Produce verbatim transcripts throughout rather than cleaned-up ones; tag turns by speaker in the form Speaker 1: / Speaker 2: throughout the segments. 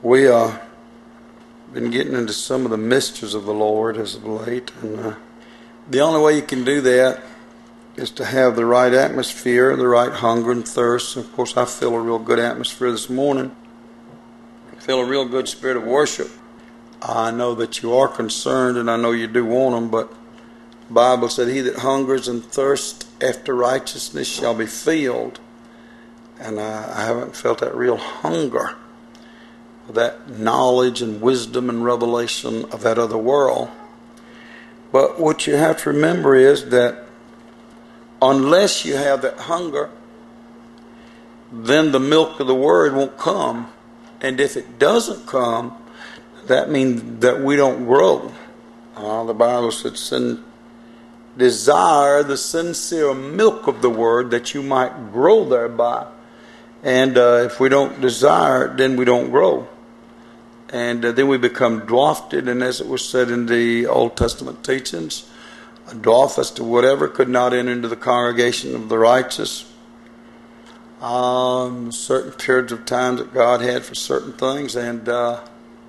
Speaker 1: We uh been getting into some of the mysteries of the Lord as of late, and uh, the only way you can do that is to have the right atmosphere, the right hunger and thirst. Of course, I feel a real good atmosphere this morning. I feel a real good spirit of worship. I know that you are concerned, and I know you do want them, but the Bible said, "He that hungers and thirsts after righteousness shall be filled." And I, I haven't felt that real hunger, that knowledge and wisdom and revelation of that other world. But what you have to remember is that unless you have that hunger, then the milk of the Word won't come. And if it doesn't come, that means that we don't grow. Uh, the Bible said, "Sin, desire the sincere milk of the Word, that you might grow thereby." And uh, if we don't desire it, then we don't grow. And uh, then we become dwarfed, and as it was said in the Old Testament teachings, a dwarf as to whatever could not enter into the congregation of the righteous. Um, certain periods of time that God had for certain things, and uh,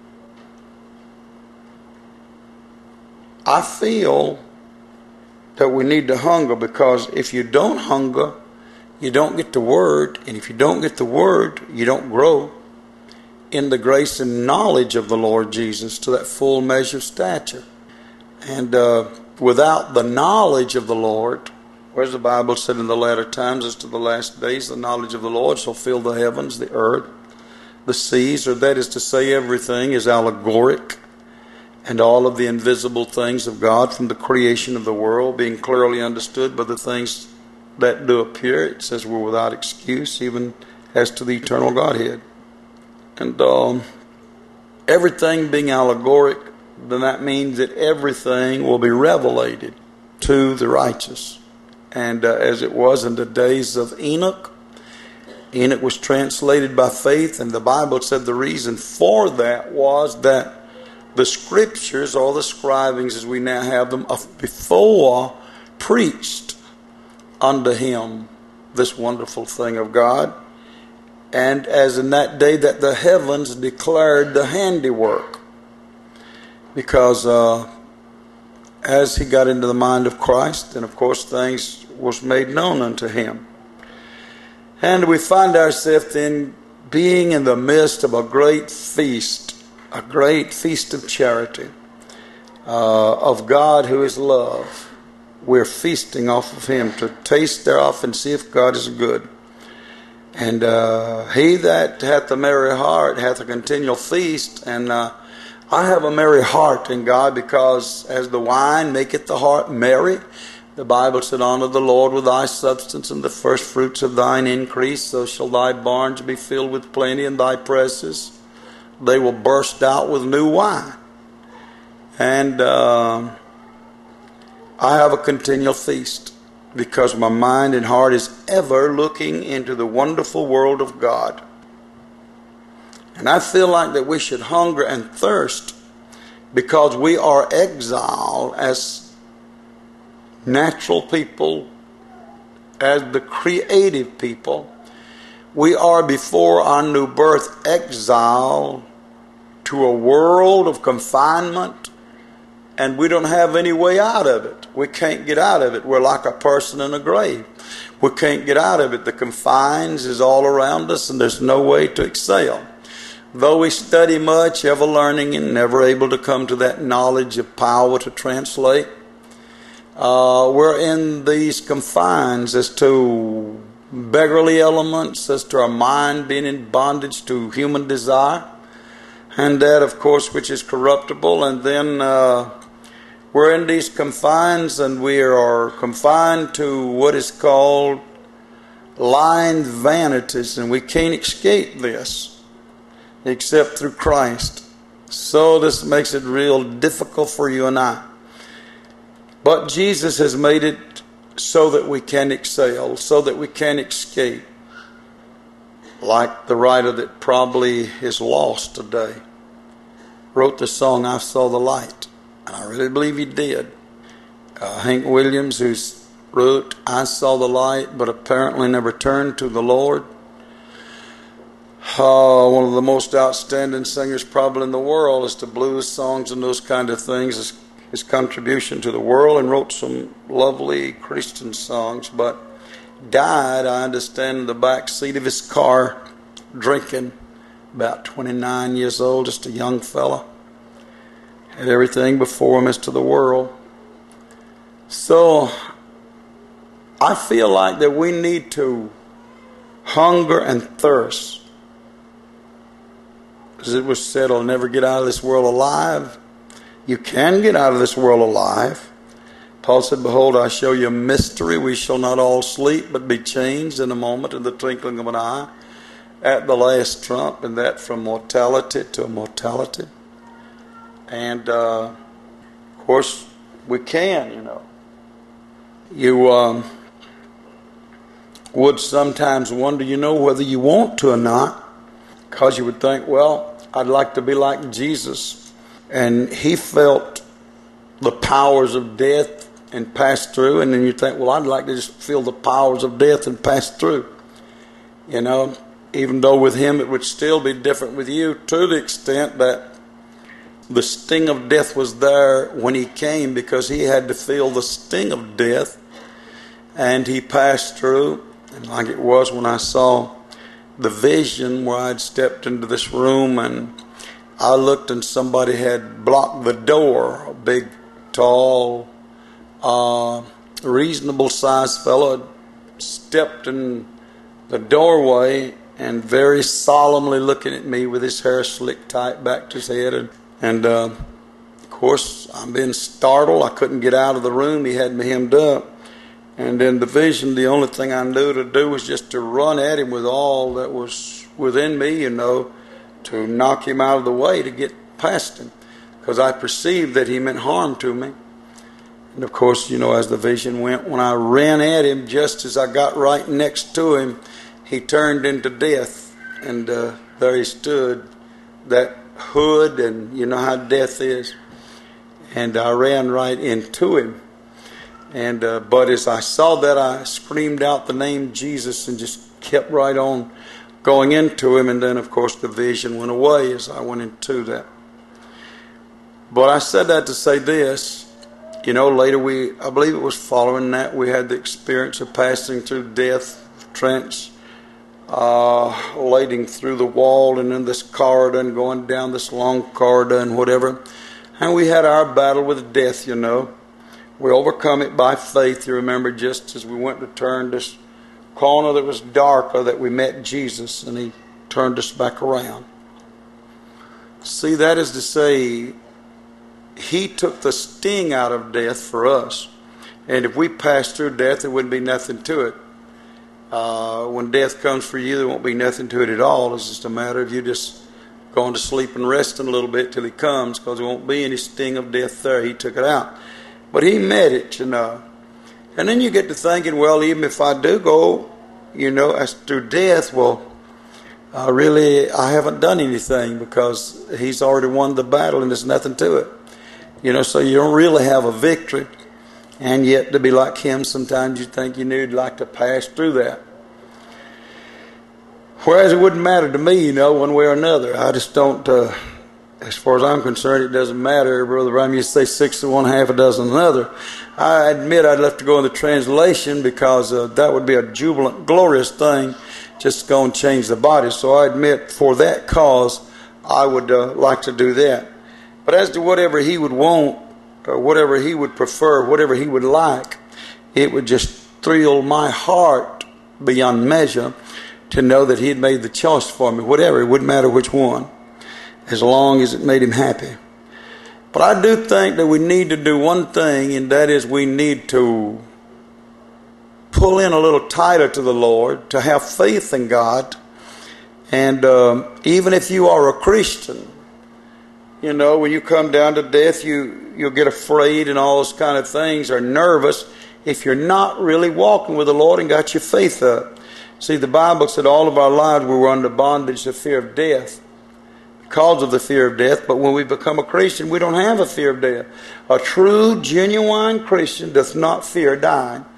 Speaker 1: I feel that we need to hunger, because if you don't hunger, you don't get the Word, and if you don't get the Word, you don't grow in the grace and knowledge of the Lord Jesus to that full measure of stature. And uh, without the knowledge of the Lord, whereas the Bible said in the latter times, as to the last days, the knowledge of the Lord shall fill the heavens, the earth, the seas, or that is to say, everything is allegoric, and all of the invisible things of God from the creation of the world being clearly understood by the things that do appear. It says we're without excuse, even as to the eternal Godhead. And um, everything being allegoric, then that means that everything will be revelated to the righteous. And uh, as it was in the days of Enoch, Enoch was translated by faith, and the Bible said the reason for that was that the scriptures, or the scribings as we now have them, of before preached unto him this wonderful thing of God. And as in that day that the heavens declared the handiwork. Because uh, as he got into the mind of Christ, then of course things was made known unto him. And we find ourselves then being in the midst of a great feast, a great feast of charity, uh, of God who is love. We're feasting off of him to taste thereof and see if God is good. And uh, he that hath a merry heart hath a continual feast. And uh, I have a merry heart in God, because as the wine maketh the heart merry, the Bible said, "Honor the Lord with thy substance and the first fruits of thine increase. So shall thy barns be filled with plenty, and thy presses, they will burst out with new wine." And uh, I have a continual feast, because my mind and heart is ever looking into the wonderful world of God. And I feel like that we should hunger and thirst, because we are exiled as natural people, as the creative people. We are before our new birth exiled to a world of confinement, and we don't have any way out of it. We can't get out of it. We're like a person in a grave. We can't get out of it. The confines is all around us, and there's no way to excel. Though we study much, ever learning and never able to come to that knowledge of power to translate, uh, we're in these confines as to beggarly elements, as to our mind being in bondage to human desire, and that, of course, which is corruptible. And then uh, we're in these confines, and we are confined to what is called lying vanities, and we can't escape this except through Christ. So this makes it real difficult for you and I. But Jesus has made it so that we can excel, so that we can escape. Like the writer that probably is lost today wrote the song, "I Saw the Light." And I really believe he did. Uh, Hank Williams, who wrote, "I saw the light, but apparently never turned to the Lord." Uh, one of the most outstanding singers probably in the world as to blues songs and those kind of things. His, his contribution to the world, and wrote some lovely Christian songs, but died, I understand, in the back seat of his car drinking. About twenty-nine years old, just a young fella. Had everything before him as to the world. So I feel like that we need to hunger and thirst. As it was said, I'll never get out of this world alive. You can get out of this world alive. Paul said, behold, I show you a mystery. We shall not all sleep, but be changed in a moment, in the twinkling of an eye, at the last trump, and that from mortality to immortality. And, uh, of course, we can, you know. You um, would sometimes wonder, you know, whether you want to or not, because you would think, well, I'd like to be like Jesus. And he felt the powers of death and passed through. And then you think, well, I'd like to just feel the powers of death and pass through. You know, even though with him it would still be different with you, to the extent that the sting of death was there when he came, because he had to feel the sting of death. And he passed through. And like it was when I saw the vision where I'd stepped into this room and I looked and somebody had blocked the door. A big, tall, uh, reasonable sized fellow had stepped in the doorway and very solemnly looking at me with his hair slicked tight back to his head. And, and uh, of course, I'm being startled. I couldn't get out of the room. He had me hemmed up. And in the vision, the only thing I knew to do was just to run at him with all that was within me, you know, to knock him out of the way, to get past him. Because I perceived that he meant harm to me. And of course, you know, as the vision went, when I ran at him, just as I got right next to him, he turned into death. And uh, there he stood, that hood, and you know how death is. And I ran right into him. And uh, but as I saw that, I screamed out the name Jesus and just kept right on going into him. And then, of course, the vision went away as I went into that. But I said that to say this. You know, later we, I believe it was following that, we had the experience of passing through death, trench, uh, lading through the wall and in this corridor and going down this long corridor and whatever. And we had our battle with death, you know. We overcome it by faith. You remember, just as we went to turn this corner that was darker, that we met Jesus and he turned us back around. See, that is to say, he took the sting out of death for us. And if we passed through death, there wouldn't be nothing to it. Uh, when death comes for you, there won't be nothing to it at all. It's just a matter of you just going to sleep and resting a little bit till he comes, because there won't be any sting of death there. He took it out. But he met it, you know. And then you get to thinking, well, even if I do go, you know, as through death, well, uh, really, I haven't done anything, because he's already won the battle and there's nothing to it. You know, so you don't really have a victory. And yet, to be like him, sometimes you think you knew you'd like to pass through that. Whereas it wouldn't matter to me, you know, one way or another. I just don't... Uh, As far as I'm concerned, it doesn't matter. Brother Ram used to say six to one, half a dozen another. I admit I'd love to go in the translation, because uh, that would be a jubilant, glorious thing, just to go and change the body. So I admit for that cause, I would uh, like to do that. But as to whatever he would want, or whatever he would prefer, whatever he would like, it would just thrill my heart beyond measure to know that he had made the choice for me. Whatever, it wouldn't matter which one, as long as it made him happy. But I do think that we need to do one thing, and that is we need to pull in a little tighter to the Lord, to have faith in God. And um, even if you are a Christian, you know, when you come down to death, you, you'll get afraid and all those kind of things, or nervous, if you're not really walking with the Lord and got your faith up. See, the Bible said all of our lives we were under bondage to fear of death, because of the fear of death. But when we become a Christian, we don't have a fear of death. A true, genuine Christian doth not fear dying.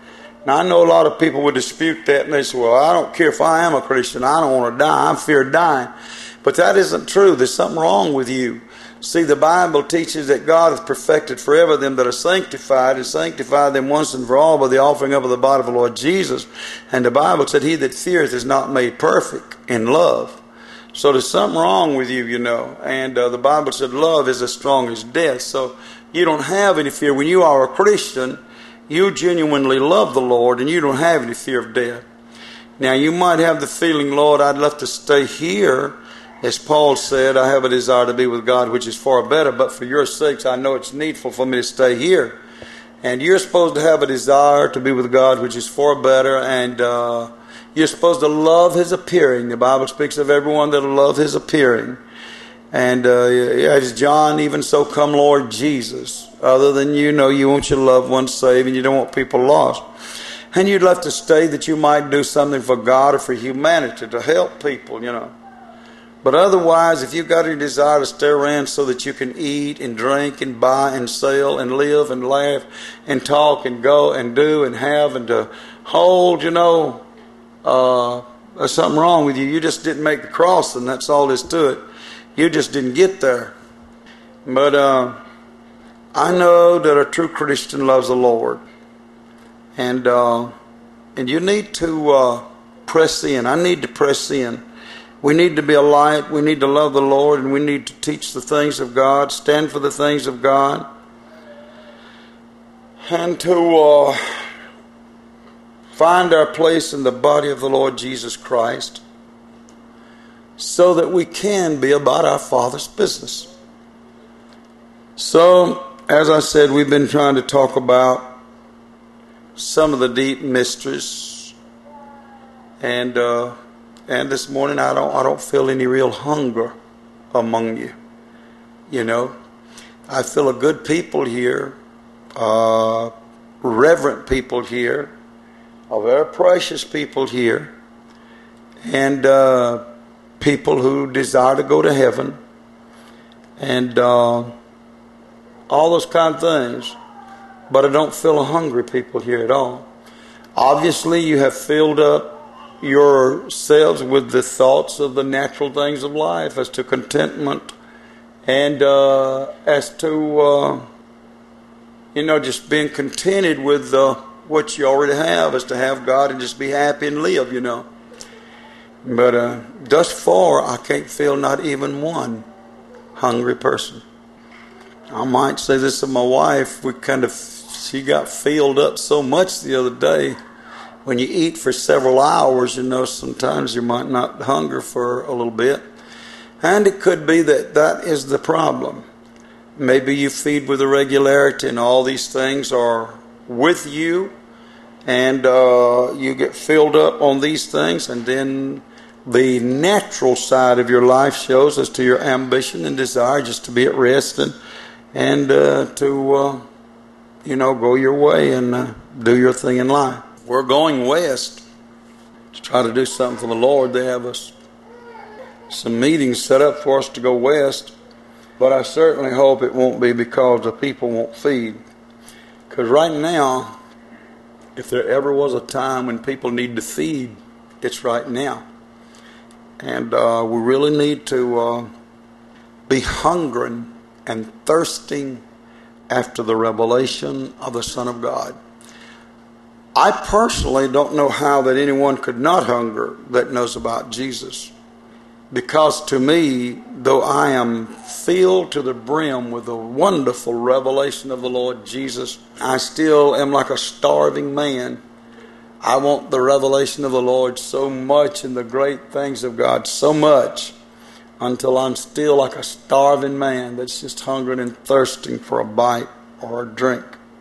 Speaker 1: Now, I know a lot of people would dispute that, and they say, well, I don't care if I am a Christian. I don't want to die. I fear dying. But that isn't true. There's something wrong with you. See, the Bible teaches that God hath perfected forever them that are sanctified, and sanctified them once and for all by the offering up of the body of the Lord Jesus. And the Bible said, he that feareth is not made perfect in love. So there's something wrong with you, you know. And uh, the Bible said love is as strong as death. So you don't have any fear. When you are a Christian, you genuinely love the Lord, and you don't have any fear of death. Now, you might have the feeling, Lord, I'd love to stay here. As Paul said, I have a desire to be with God, which is far better, but for your sakes, I know it's needful for me to stay here. And you're supposed to have a desire to be with God, which is far better, and uh, you're supposed to love His appearing. The Bible speaks of everyone that will love His appearing. And uh, as John, even so come Lord Jesus. Other than you know, you want your loved ones saved, and you don't want people lost. And you'd love to stay that you might do something for God or for humanity, to help people, you know. But otherwise, if you've got any desire to stay around so that you can eat and drink and buy and sell and live and laugh and talk and go and do and have and to hold, you know, uh, there's something wrong with you. You just didn't make the cross, and that's all there's to it. You just didn't get there. But uh, I know that a true Christian loves the Lord. And uh, and you need to uh, press in. I need to press in. We need to be a light. We need to love the Lord, and we need to teach the things of God, stand for the things of God, and to uh, find our place in the body of the Lord Jesus Christ, so that we can be about our Father's business. So, as I said, we've been trying to talk about some of the deep mysteries, and uh, and this morning I don't I don't feel any real hunger among you. You know, I feel a good people here, uh, reverent people here, a very precious people here, and uh, people who desire to go to heaven, and uh, all those kind of things. But I don't feel a hungry people here at all. Obviously, you have filled up yourselves with the thoughts of the natural things of life, as to contentment, and uh, as to uh, you know, just being contented with uh, what you already have, as to have God and just be happy and live, you know. But uh, thus far, I can't feel not even one hungry person. I might say this of my wife. We kind of, she got filled up so much the other day. When you eat for several hours, you know, sometimes you might not hunger for a little bit. And it could be that that is the problem. Maybe you feed with irregularity, and all these things are with you, and uh, you get filled up on these things, and then the natural side of your life shows as to your ambition and desire just to be at rest and, and uh, to, uh, you know, go your way and uh, do your thing in life. We're going west to try to do something for the Lord. They have us some meetings set up for us to go west, but I certainly hope it won't be because the people won't feed. Because right now, if there ever was a time when people need to feed, it's right now. And uh, we really need to uh, be hungering and thirsting after the revelation of the Son of God. I personally don't know how that anyone could not hunger that knows about Jesus. Because to me, though I am filled to the brim with the wonderful revelation of the Lord Jesus, I still am like a starving man. I want the revelation of the Lord so much and the great things of God so much until I'm still like a starving man that's just hungering and thirsting for a bite or a drink.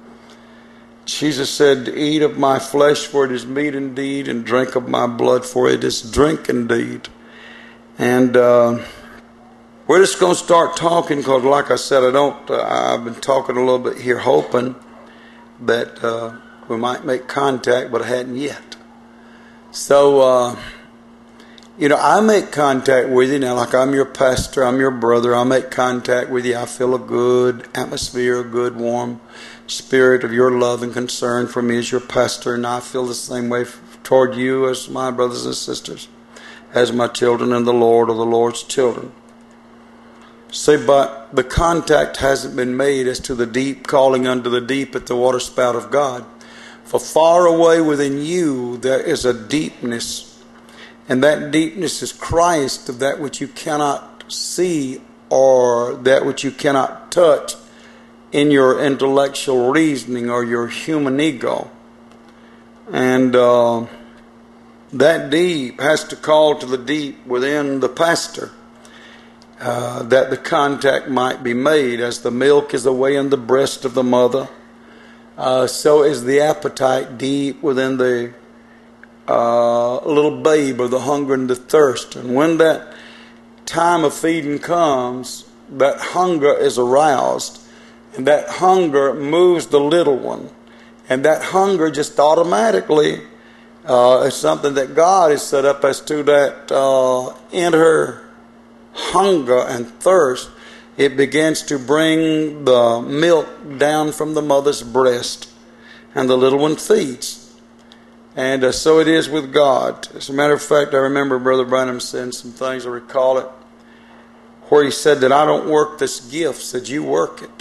Speaker 1: Jesus said, eat of my flesh, for it is meat indeed, and drink of my blood, for it is drink indeed. And uh, we're just going to start talking because, like I said, I don't. Uh, I've been talking a little bit here, hoping that uh, we might make contact, but I hadn't yet. So uh, You know, I make contact with you now, like I'm your pastor, I'm your brother. I make contact with you. I feel a good atmosphere, a good warm spirit of your love and concern for me as your pastor, and I feel the same way toward you as my brothers and sisters, as my children in the Lord or the Lord's children. See, but the contact hasn't been made as to the deep calling unto the deep at the waterspout of God. For far away within you there is a deepness, and that deepness is Christ, of that which you cannot see or that which you cannot touch in your intellectual reasoning or your human ego. And uh, that deep has to call to the deep within the pastor, uh, that the contact might be made. As the milk is away in the breast of the mother, uh, so is the appetite deep within the Uh, a little babe of the hunger and the thirst. And when that time of feeding comes, that hunger is aroused, and that hunger moves the little one, and that hunger just automatically uh, is something that God has set up as to that uh, inner hunger and thirst. It begins to bring the milk down from the mother's breast, and the little one feeds. And uh, so it is with God. As a matter of fact, I remember Brother Branham saying some things, I recall it, where he said that I don't work this gift, said you work it.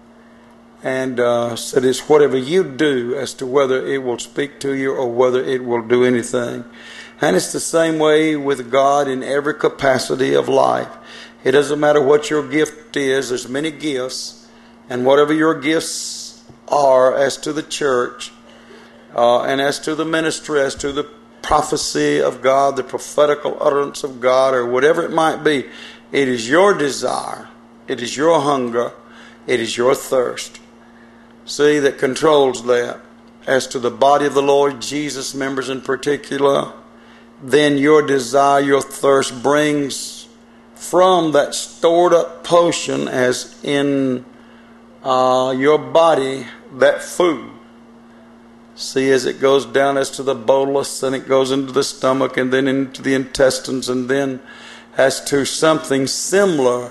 Speaker 1: And uh, said it's whatever you do as to whether it will speak to you or whether it will do anything. And it's the same way with God in every capacity of life. It doesn't matter what your gift is. There's many gifts. And whatever your gifts are as to the church, Uh, and as to the ministry, as to the prophecy of God, the prophetical utterance of God, or whatever it might be, it is your desire, it is your hunger, it is your thirst, see, that controls that. As to the body of the Lord Jesus, members in particular, then your desire, your thirst brings from that stored up potion, as in uh, your body, that food. See, as it goes down as to the bolus, and it goes into the stomach, and then into the intestines, and then as to something similar,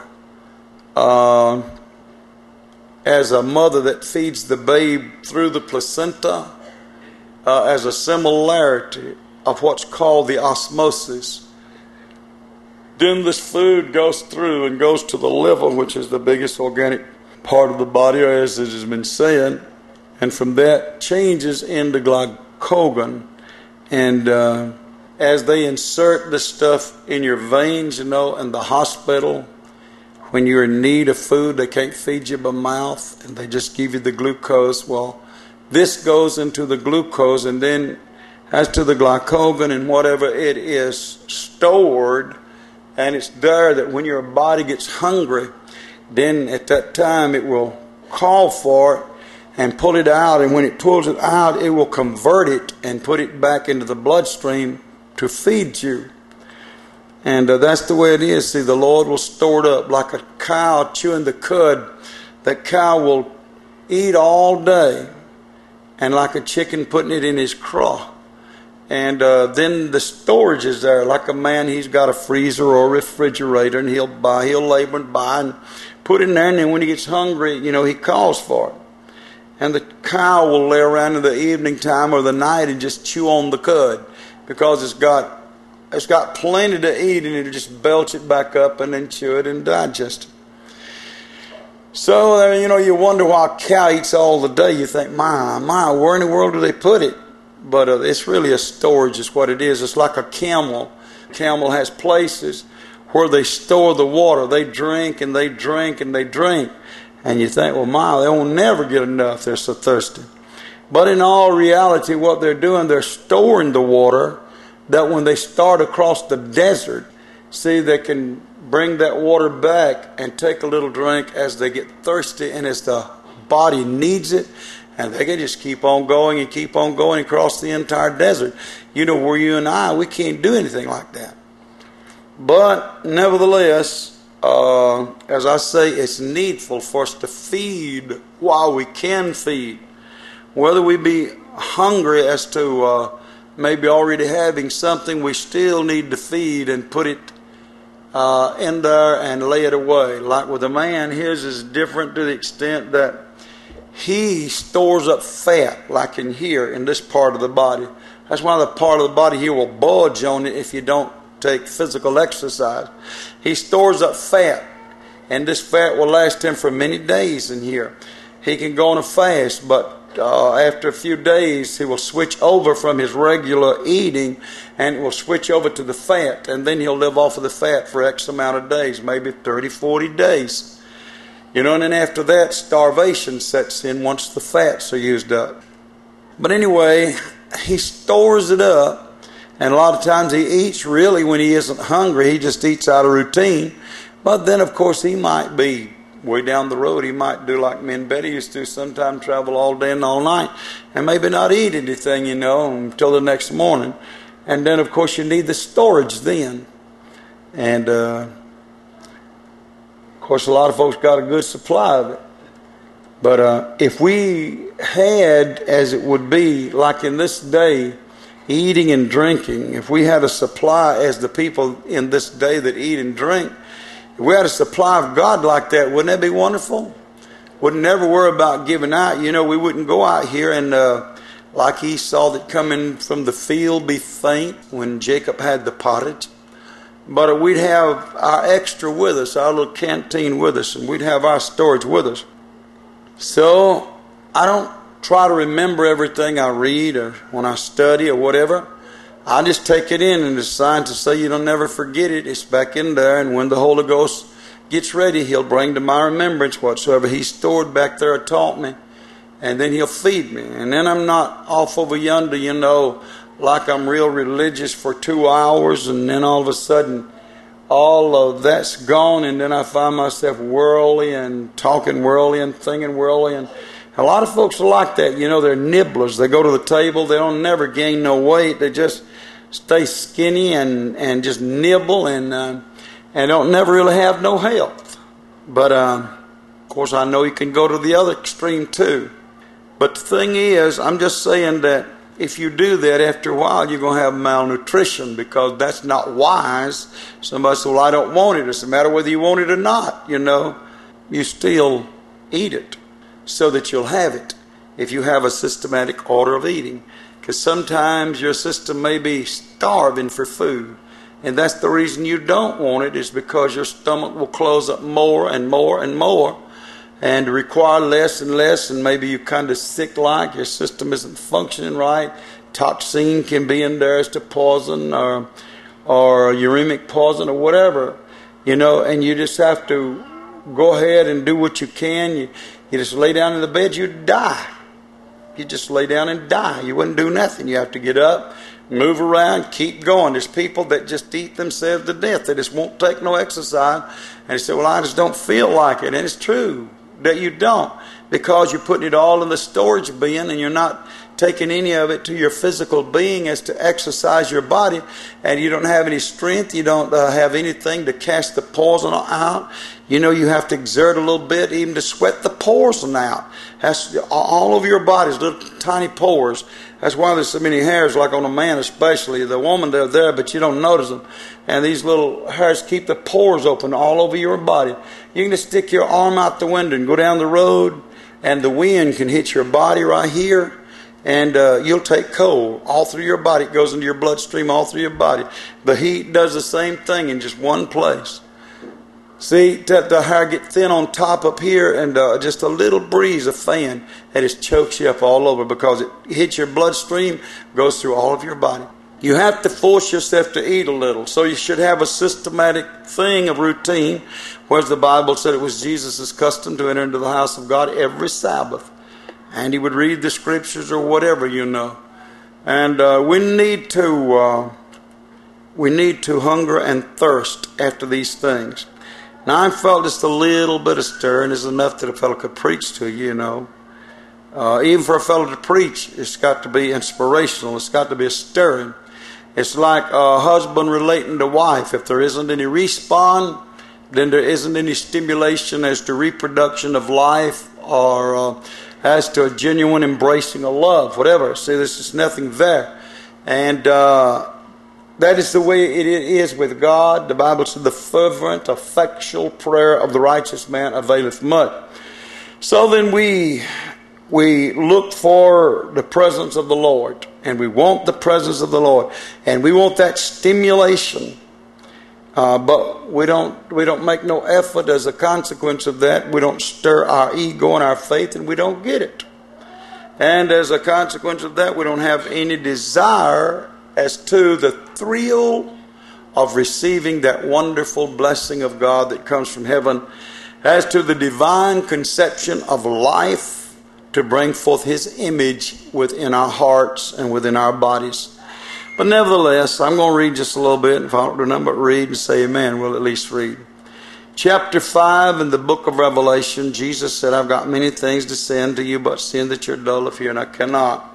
Speaker 1: uh, as a mother that feeds the babe through the placenta, uh, as a similarity of what's called the osmosis. Then this food goes through and goes to the liver, which is the biggest organic part of the body, as it has been said. And from that changes into glycogen. And uh, as they insert this stuff in your veins, you know, in the hospital, when you're in need of food, they can't feed you by mouth, and they just give you the glucose. Well, this goes into the glucose, and then as to the glycogen and whatever it is stored, and it's there that when your body gets hungry, then at that time it will call for it and pull it out, and when it pulls it out, it will convert it and put it back into the bloodstream to feed you. And uh, that's the way it is. See, the Lord will store it up like a cow chewing the cud. That cow will eat all day, and like a chicken putting it in his craw. And uh, then the storage is there, like a man, he's got a freezer or a refrigerator, and he'll buy, he'll labor and buy and put it in there, and then when he gets hungry, you know, he calls for it. And the cow will lay around in the evening time or the night and just chew on the cud, because it's got it's got plenty to eat, and it'll just belch it back up and then chew it and digest it. So, you know, you wonder why a cow eats all the day. You think, my, my, where in the world do they put it? But uh, it's really a storage is what it is. It's like a camel. Camel has places where they store the water. They drink and they drink and they drink. And you think, well, my, they won't never get enough. They're so thirsty. But in all reality, what they're doing, they're storing the water that when they start across the desert, see, they can bring that water back and take a little drink as they get thirsty and as the body needs it. And they can just keep on going and keep on going across the entire desert. You know, where you and I, we can't do anything like that. But nevertheless, Uh, as I say, it's needful for us to feed while we can feed. Whether we be hungry as to uh, maybe already having something, we still need to feed and put it uh, in there and lay it away. Like with a man, his is different to the extent that he stores up fat, like in here, in this part of the body. That's why the part of the body here will bulge on it if you don't take physical exercise. He stores up fat, and this fat will last him for many days in here. He can go on a fast, but uh, after a few days, he will switch over from his regular eating and will switch over to the fat, and then he'll live off of the fat for X amount of days, maybe thirty, forty days. You know, and then after that, starvation sets in once the fats are used up. But anyway, he stores it up, and a lot of times he eats really when he isn't hungry. He just eats out of routine. But then, of course, he might be way down the road. He might do like me and Betty used to, sometimes travel all day and all night, and maybe not eat anything, you know, until the next morning. And then, of course, you need the storage then. And, uh, of course, a lot of folks got a good supply of it. But uh, if we had, as it would be, like in this day, eating and drinking, if we had a supply as the people in this day that eat and drink, if we had a supply of God like that, wouldn't that be wonderful? Wouldn't never worry about giving out. You know, we wouldn't go out here and uh, like Esau that coming from the field be faint when Jacob had the pottage. But we'd have our extra with us, our little canteen with us, and we'd have our storage with us. So I don't try to remember everything I read or when I study or whatever. I just take it in, and it's signed to say you don't never forget it. It's back in there, and when the Holy Ghost gets ready, He'll bring to my remembrance whatsoever He stored back there or taught me, and then He'll feed me. And then I'm not off over yonder, you know, like I'm real religious for two hours, and then all of a sudden all of that's gone, and then I find myself worldly and talking worldly and thinking worldly. And a lot of folks are like that, you know, they're nibblers. They go to the table, they don't never gain no weight, they just stay skinny and, and just nibble and uh, and don't never really have no health. But um, of course I know you can go to the other extreme too. But the thing is, I'm just saying that if you do that, after a while you're going to have malnutrition, because that's not wise. Somebody says, well, I don't want it. It doesn't matter whether you want it or not, you know. You still eat it so that you'll have it if you have a systematic order of eating. Because sometimes your system may be starving for food, and that's the reason you don't want it, is because your stomach will close up more and more and more and require less and less, and maybe you're kind of sick like, your system isn't functioning right. Toxin can be in there as to poison or, or uremic poison or whatever, you know, and you just have to go ahead and do what you can. You, you just lay down in the bed, you die. You just lay down and die. You wouldn't do nothing. You have to get up, move around, keep going. There's people that just eat themselves to death. They just won't take no exercise. And they say, well, I just don't feel like it. And it's true that you don't, because you're putting it all in the storage bin and you're not taking any of it to your physical being as to exercise your body, and you don't have any strength. You don't uh, have anything to cast the poison out. You know, you have to exert a little bit even to sweat the poison out. That's all over your body, little tiny pores. That's why there's so many hairs, like on a man especially. The woman, they're there, but you don't notice them. And these little hairs keep the pores open all over your body. You can just stick your arm out the window and go down the road, and the wind can hit your body right here, and uh, you'll take cold all through your body. It goes into your bloodstream all through your body. The heat does the same thing in just one place. See, that the hair get thin on top up here, and uh, just a little breeze, a fan, that just chokes you up all over, because it hits your bloodstream, goes through all of your body. You have to force yourself to eat a little. So you should have a systematic thing of routine, whereas the Bible said it was Jesus' custom to enter into the house of God every Sabbath. And he would read the scriptures or whatever, you know. And uh, we need to uh, we need to hunger and thirst after these things. Now, I felt just a little bit of stirring is enough that a fellow could preach to you, you know. Uh, even for a fellow to preach, it's got to be inspirational. It's got to be a stirring. It's like a husband relating to wife. If there isn't any respawn, then there isn't any stimulation as to reproduction of life, or uh, as to a genuine embracing of love, whatever. See, there's just nothing there. And uh, that is the way it is with God. The Bible says the fervent, effectual prayer of the righteous man availeth much. So then we we look for the presence of the Lord, and we want the presence of the Lord, and we want that stimulation. Uh, but we don't we don't make no effort as a consequence of that. We don't stir our ego and our faith, and we don't get it. And as a consequence of that, we don't have any desire as to the thrill of receiving that wonderful blessing of God that comes from heaven, as to the divine conception of life to bring forth His image within our hearts and within our bodies. But nevertheless, I'm going to read just a little bit. If I don't do nothing but read and say amen, we'll at least read. Chapter five in the book of Revelation, Jesus said, I've got many things to say unto you, but sin that you're dull of hearing, I cannot.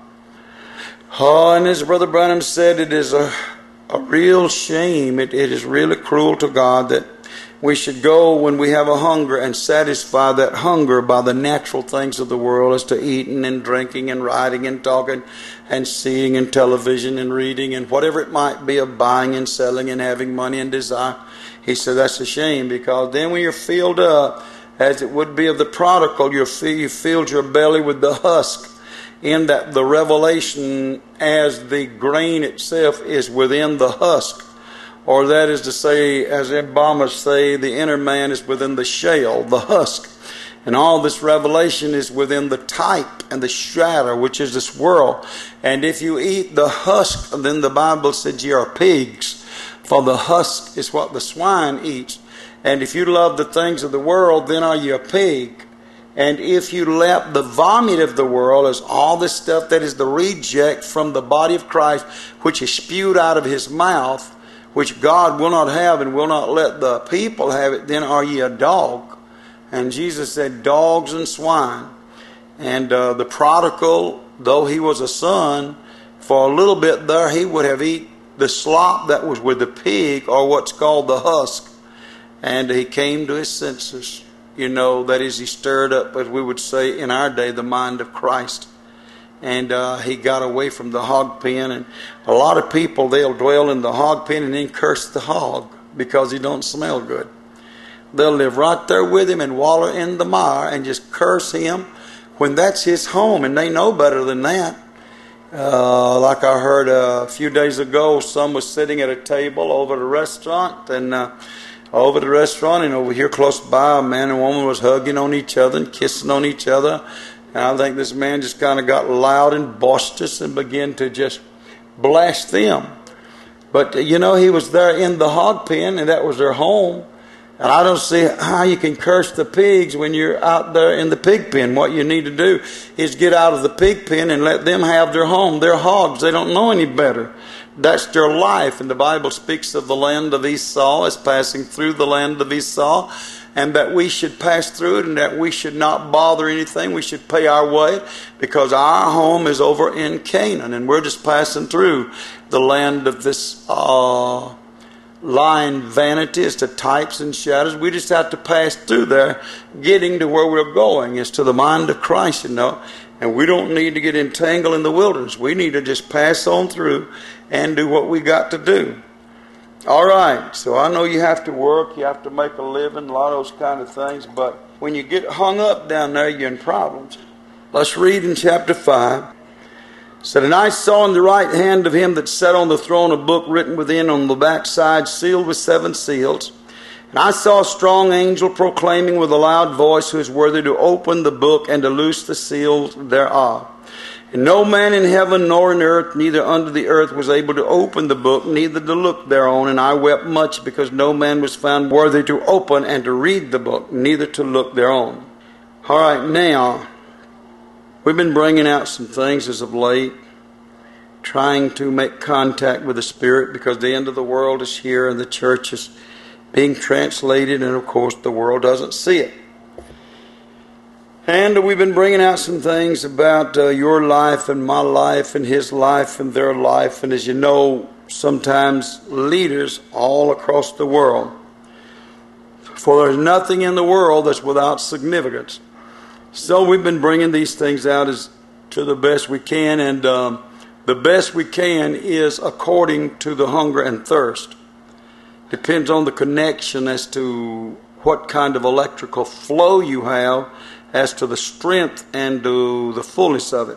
Speaker 1: Oh, and as Brother Branham said, it is a, a real shame. It, it is really cruel to God that we should go when we have a hunger and satisfy that hunger by the natural things of the world, as to eating and drinking and riding and talking and seeing and television and reading and whatever it might be, of buying and selling and having money and desire. He said that's a shame, because then when you're filled up, as it would be of the prodigal, you're, you filled your belly with the husk, in that the revelation as the grain itself is within the husk. Or that is to say, as embalmers say, the inner man is within the shell, the husk. And all this revelation is within the type and the shadow, which is this world. And if you eat the husk, then the Bible says ye are pigs. For the husk is what the swine eats. And if you love the things of the world, then are you a pig. And if you lap the vomit of the world, as all this stuff that is the reject from the body of Christ, which is spewed out of His mouth, which God will not have and will not let the people have it, then are ye a dog. And Jesus said, dogs and swine. And uh, the prodigal, though he was a son, for a little bit there he would have eaten the slop that was with the pig, or what's called the husk. And he came to his senses. You know, that is, he stirred up, as we would say in our day, the mind of Christ. And uh, he got away from the hog pen. And a lot of people, they'll dwell in the hog pen and then curse the hog because he don't smell good. They'll live right there with him and wallow in the mire and just curse him when that's his home, and they know better than that. Uh, like I heard a few days ago, some was sitting at a table over at a restaurant, and uh, over at the restaurant, and over here close by, a man and woman was hugging on each other and kissing on each other. And I think this man just kind of got loud and boisterous and began to just blast them. But, you know, he was there in the hog pen, and that was their home. And I don't see how you can curse the pigs when you're out there in the pig pen. What you need to do is get out of the pig pen and let them have their home. They're hogs. They don't know any better. That's their life. And the Bible speaks of the land of Esau as passing through the land of Esau, and that we should pass through it, and that we should not bother anything. We should pay our way, because our home is over in Canaan, and we're just passing through the land of this uh, lying vanity as to types and shadows. We just have to pass through there, getting to where we're going, is to the mind of Christ, you know. And we don't need to get entangled in the wilderness. We need to just pass on through and do what we got to do. All right, so I know you have to work, you have to make a living, a lot of those kind of things, but when you get hung up down there, you're in problems. Let's read in chapter five. It said, and I saw in the right hand of him that sat on the throne a book written within on the backside, sealed with seven seals. And I saw a strong angel proclaiming with a loud voice, who is worthy to open the book and to loose the seals thereof. And no man in heaven nor in earth, neither under the earth, was able to open the book, neither to look thereon. And I wept much, because no man was found worthy to open and to read the book, neither to look thereon. All right, now, we've been bringing out some things as of late, trying to make contact with the Spirit, because the end of the world is here and the church is being translated, and of course the world doesn't see it. And we've been bringing out some things about uh, your life and my life and his life and their life. And as you know, sometimes leaders all across the world. For there's nothing in the world that's without significance. So we've been bringing these things out as to the best we can. And um, the best we can is according to the hunger and thirst. Depends on the connection as to what kind of electrical flow you have, as to the strength and to the fullness of it.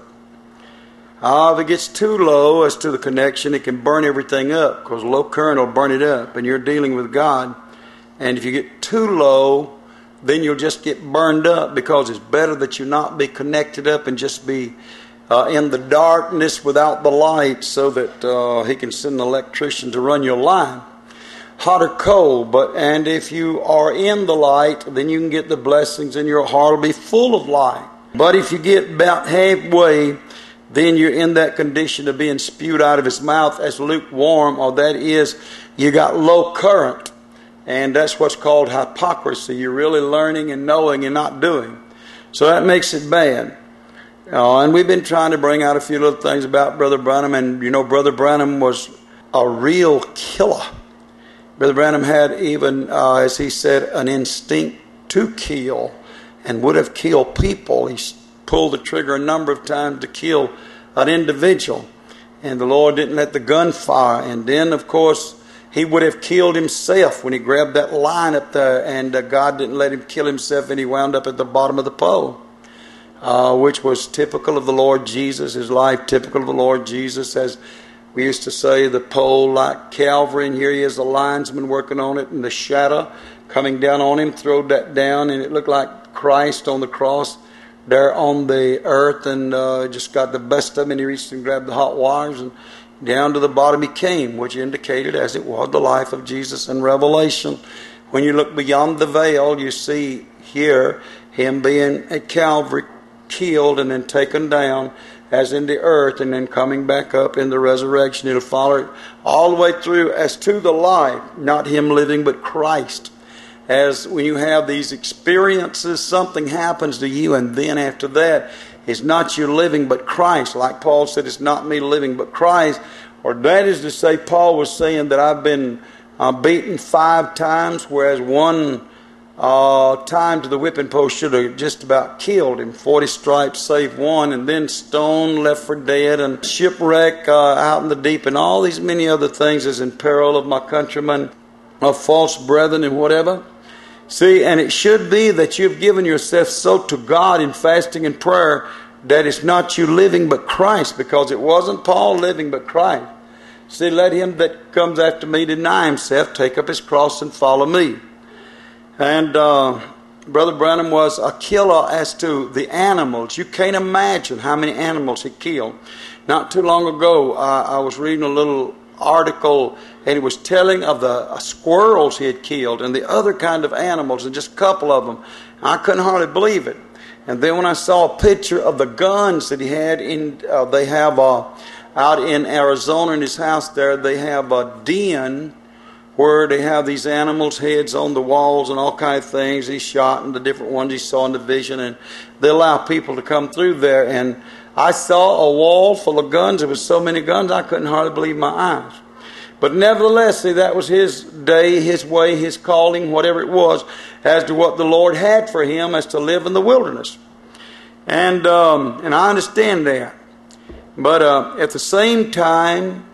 Speaker 1: Uh, if it gets too low as to the connection, it can burn everything up, because low current will burn it up, and you're dealing with God. And if you get too low, then you'll just get burned up, because it's better that you not be connected up and just be uh, in the darkness without the light, so that uh, he can send an electrician to run your line. Hot or cold, but and if you are in the light, then you can get the blessings, and your heart will be full of light. But if you get about halfway, then you're in that condition of being spewed out of his mouth as lukewarm, or that is, you got low current. And that's what's called hypocrisy. You're really learning and knowing and not doing. So that makes it bad. Uh, and we've been trying to bring out a few little things about Brother Branham. And you know, Brother Branham was a real killer. Brother Branham had even, uh, as he said, an instinct to kill, and would have killed people. He pulled the trigger a number of times to kill an individual, and the Lord didn't let the gun fire. And then, of course, he would have killed himself when he grabbed that line up there, and uh, God didn't let him kill himself, and he wound up at the bottom of the pole, uh, which was typical of the Lord Jesus, his life typical of the Lord Jesus. As we used to say, the pole like Calvary, and here he is, the linesman working on it, and the shadow coming down on him, throwed that down, and it looked like Christ on the cross there on the earth, and uh, just got the best of him, and he reached and grabbed the hot wires, and down to the bottom he came, which indicated, as it was, the life of Jesus in Revelation. When you look beyond the veil, you see here him being at Calvary, killed and then taken down as in the earth, and then coming back up in the resurrection. It'll follow it all the way through as to the life, not him living, but Christ. As when you have these experiences, something happens to you, and then after that, it's not you living, but Christ. Like Paul said, it's not me living, but Christ. Or that is to say, Paul was saying that I've been uh, beaten five times, whereas one uh, time to the whipping post should have just about killed him. Forty stripes save one, and then stoned, left for dead, and shipwreck uh, out in the deep, and all these many other things is in peril of my countrymen, of false brethren, and whatever. See, and it should be that you've given yourself so to God in fasting and prayer that it's not you living but Christ, because it wasn't Paul living but Christ. See, let him that comes after me deny himself, take up his cross and follow me. And uh, Brother Branham was a killer as to the animals. You can't imagine how many animals he killed. Not too long ago, uh, I was reading a little article, and it was telling of the uh, squirrels he had killed and the other kind of animals, and just a couple of them. I couldn't hardly believe it. And then when I saw a picture of the guns that he had in, uh, they have uh, out in Arizona in his house there, they have a den where they have these animals' heads on the walls and all kinds of things. He shot, and the different ones he saw in the vision, and they allow people to come through there. And I saw a wall full of guns. There was so many guns I couldn't hardly believe my eyes. But nevertheless, see, that was his day, his way, his calling, whatever it was, as to what the Lord had for him as to live in the wilderness. And um, and I understand that. But uh, at the same time,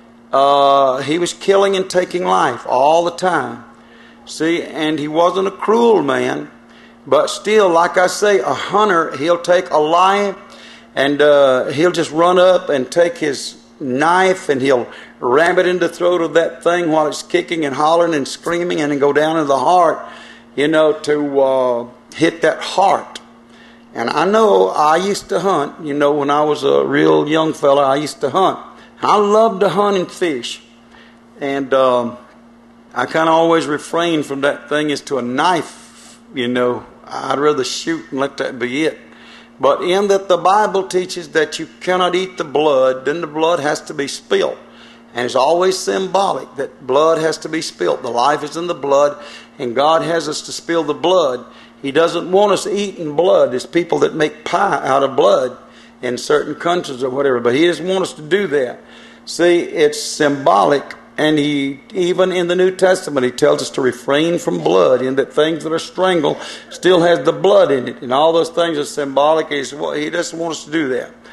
Speaker 1: uh, he was killing and taking life all the time. See, and he wasn't a cruel man. But still, like I say, a hunter, he'll take a lion, and uh, he'll just run up and take his knife, and he'll ram it in the throat of that thing while it's kicking and hollering and screaming, and then go down into the heart, you know, to uh, hit that heart. And I know I used to hunt, you know, when I was a real young fella, I used to hunt. I loved to hunt and fish. And um, I kind of always refrained from that thing as to a knife, you know. I'd rather shoot and let that be it. But in that the Bible teaches that you cannot eat the blood, then the blood has to be spilled. And it's always symbolic that blood has to be spilled. The life is in the blood, and God has us to spill the blood. He doesn't want us eating blood. There's people that make pie out of blood in certain countries or whatever, but He doesn't want us to do that. See, it's symbolic, and He, even in the New Testament, He tells us to refrain from blood, in that things that are strangled still has the blood in it, and all those things are symbolic. He doesn't want us to do that.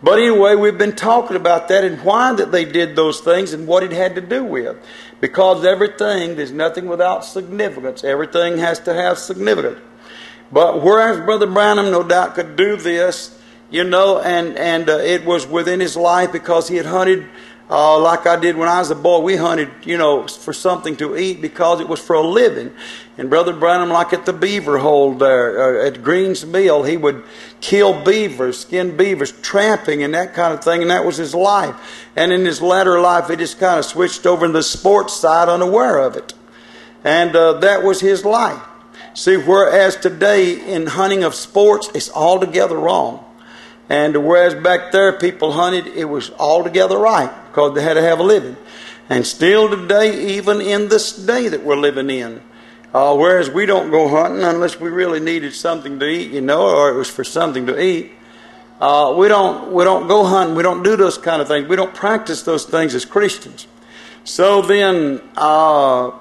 Speaker 1: But anyway, we've been talking about that and why that they did those things and what it had to do with. Because everything, there's nothing without significance. Everything has to have significance. But whereas Brother Branham no doubt could do this, you know, and, and uh, it was within his life because he had hunted uh, like I did when I was a boy. We hunted, you know, for something to eat because it was for a living. And Brother Branham, like at the beaver hole there, uh, at Green's Mill, he would kill beavers, skin beavers, trapping and that kind of thing, and that was his life. And in his latter life, he just kind of switched over to the sports side unaware of it. And uh, that was his life. See, whereas today in hunting of sports, it's altogether wrong. And whereas back there people hunted, it was altogether right because they had to have a living. And still today, even in this day that we're living in, uh, whereas we don't go hunting unless we really needed something to eat, you know, or it was for something to eat. Uh, we don't we don't go hunting. We don't do those kind of things. We don't practice those things as Christians. So then, uh,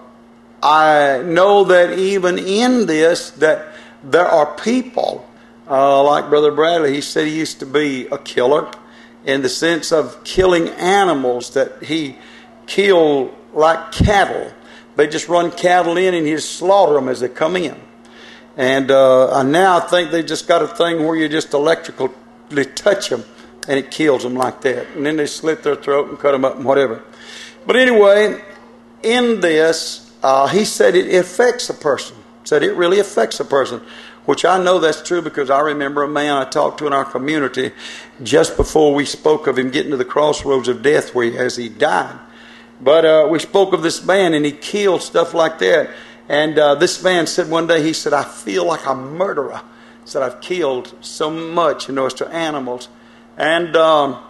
Speaker 1: I know that even in this, that there are people, uh, like Brother Bradley, he said he used to be a killer in the sense of killing animals, that he killed like cattle. They just run cattle in and he just slaughter them as they come in. And uh, now I think they just got a thing where you just electrically touch them and it kills them like that. And then they slit their throat and cut them up and whatever. But anyway, in this, uh, he said it affects a person. Said it really affects a person. Which I know that's true because I remember a man I talked to in our community just before we spoke of him getting to the crossroads of death where he, as he died. But uh, we spoke of this man and he killed stuff like that. And uh, this man said one day, he said, I feel like a murderer. He said, I've killed so much, you know, as to animals. And um,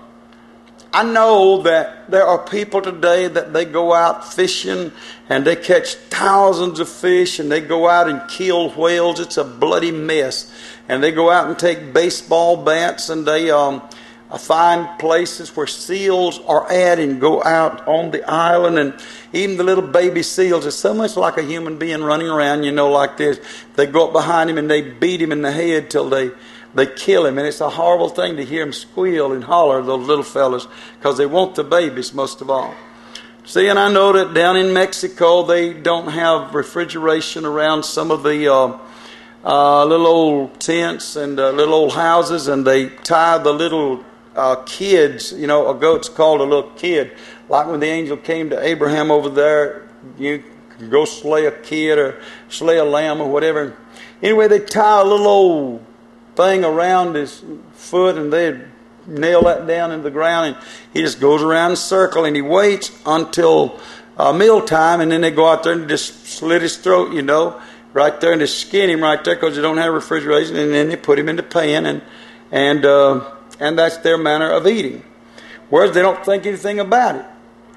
Speaker 1: I know that there are people today that they go out fishing and they catch thousands of fish and they go out and kill whales. It's a bloody mess. And they go out and take baseball bats and they um, find places where seals are at and go out on the island. And even the little baby seals are so much like a human being running around, you know, like this. They go up behind him and they beat him in the head till they... They kill him, and it's a horrible thing to hear him squeal and holler, those little fellas, because they want the babies most of all. See, and I know that down in Mexico, they don't have refrigeration around some of the uh, uh, little old tents and uh, little old houses, and they tie the little uh, kids, you know, a goat's called a little kid. Like when the angel came to Abraham over there, you can go slay a kid or slay a lamb or whatever. Anyway, they tie a little old thing around his foot and they nail that down in the ground and he just goes around in a circle and he waits until uh, mealtime and then they go out there and just slit his throat, you know, right there and just skin him right there because they don't have refrigeration, and then they put him in the pan and and uh, and that's their manner of eating. Whereas they don't think anything about it.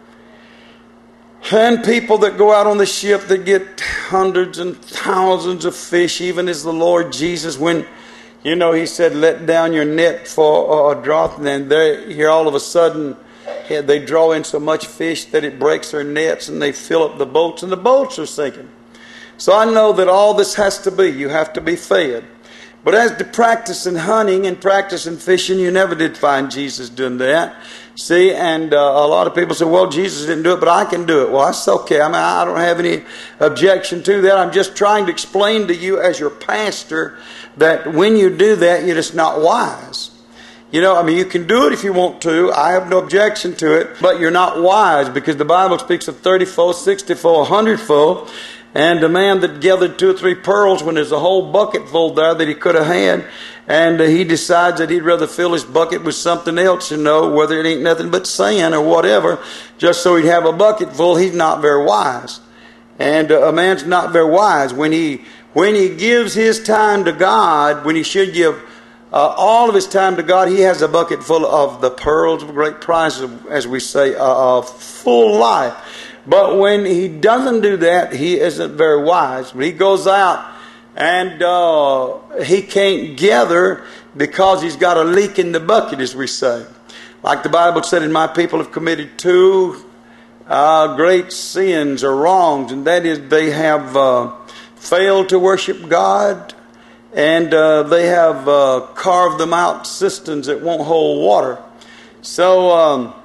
Speaker 1: And people that go out on the ship that get hundreds and thousands of fish, even as the Lord Jesus, when you know, he said, let down your net for a drought. And then there, here all of a sudden, they draw in so much fish that it breaks their nets and they fill up the boats and the boats are sinking. So I know that all this has to be. You have to be fed. But as to practice in hunting and practice in fishing, you never did find Jesus doing that. See, and uh, a lot of people say, well, Jesus didn't do it, but I can do it. Well, that's okay. I mean, I don't have any objection to that. I'm just trying to explain to you as your pastor that when you do that, you're just not wise. You know, I mean, you can do it if you want to. I have no objection to it, but you're not wise because the Bible speaks of thirty-fold, sixty-fold, one hundred-fold. And the man that gathered two or three pearls when there's a whole bucket full there that he could have had, and uh, he decides that he'd rather fill his bucket with something else, you know, whether it ain't nothing but sand or whatever, just so he'd have a bucket full, he's not very wise. And uh, a man's not very wise. When he when he gives his time to God, when he should give uh, all of his time to God, he has a bucket full of the pearls of great price, as we say, uh, of full life. But when he doesn't do that, he isn't very wise. When he goes out and uh, he can't gather because he's got a leak in the bucket, as we say. Like the Bible said, and my people have committed two uh, great sins or wrongs, and that is they have uh, failed to worship God and uh, they have uh, carved them out cisterns that won't hold water. So um,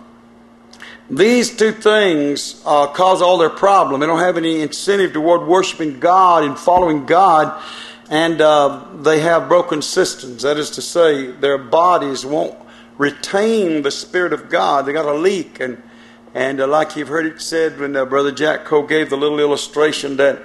Speaker 1: these two things uh, cause all their problem. They don't have any incentive toward worshiping God and following God, and uh, they have broken cisterns. That is to say, their bodies won't retain the Spirit of God. They got a leak, and and uh, like you've heard it said when uh, Brother Jack Coe gave the little illustration that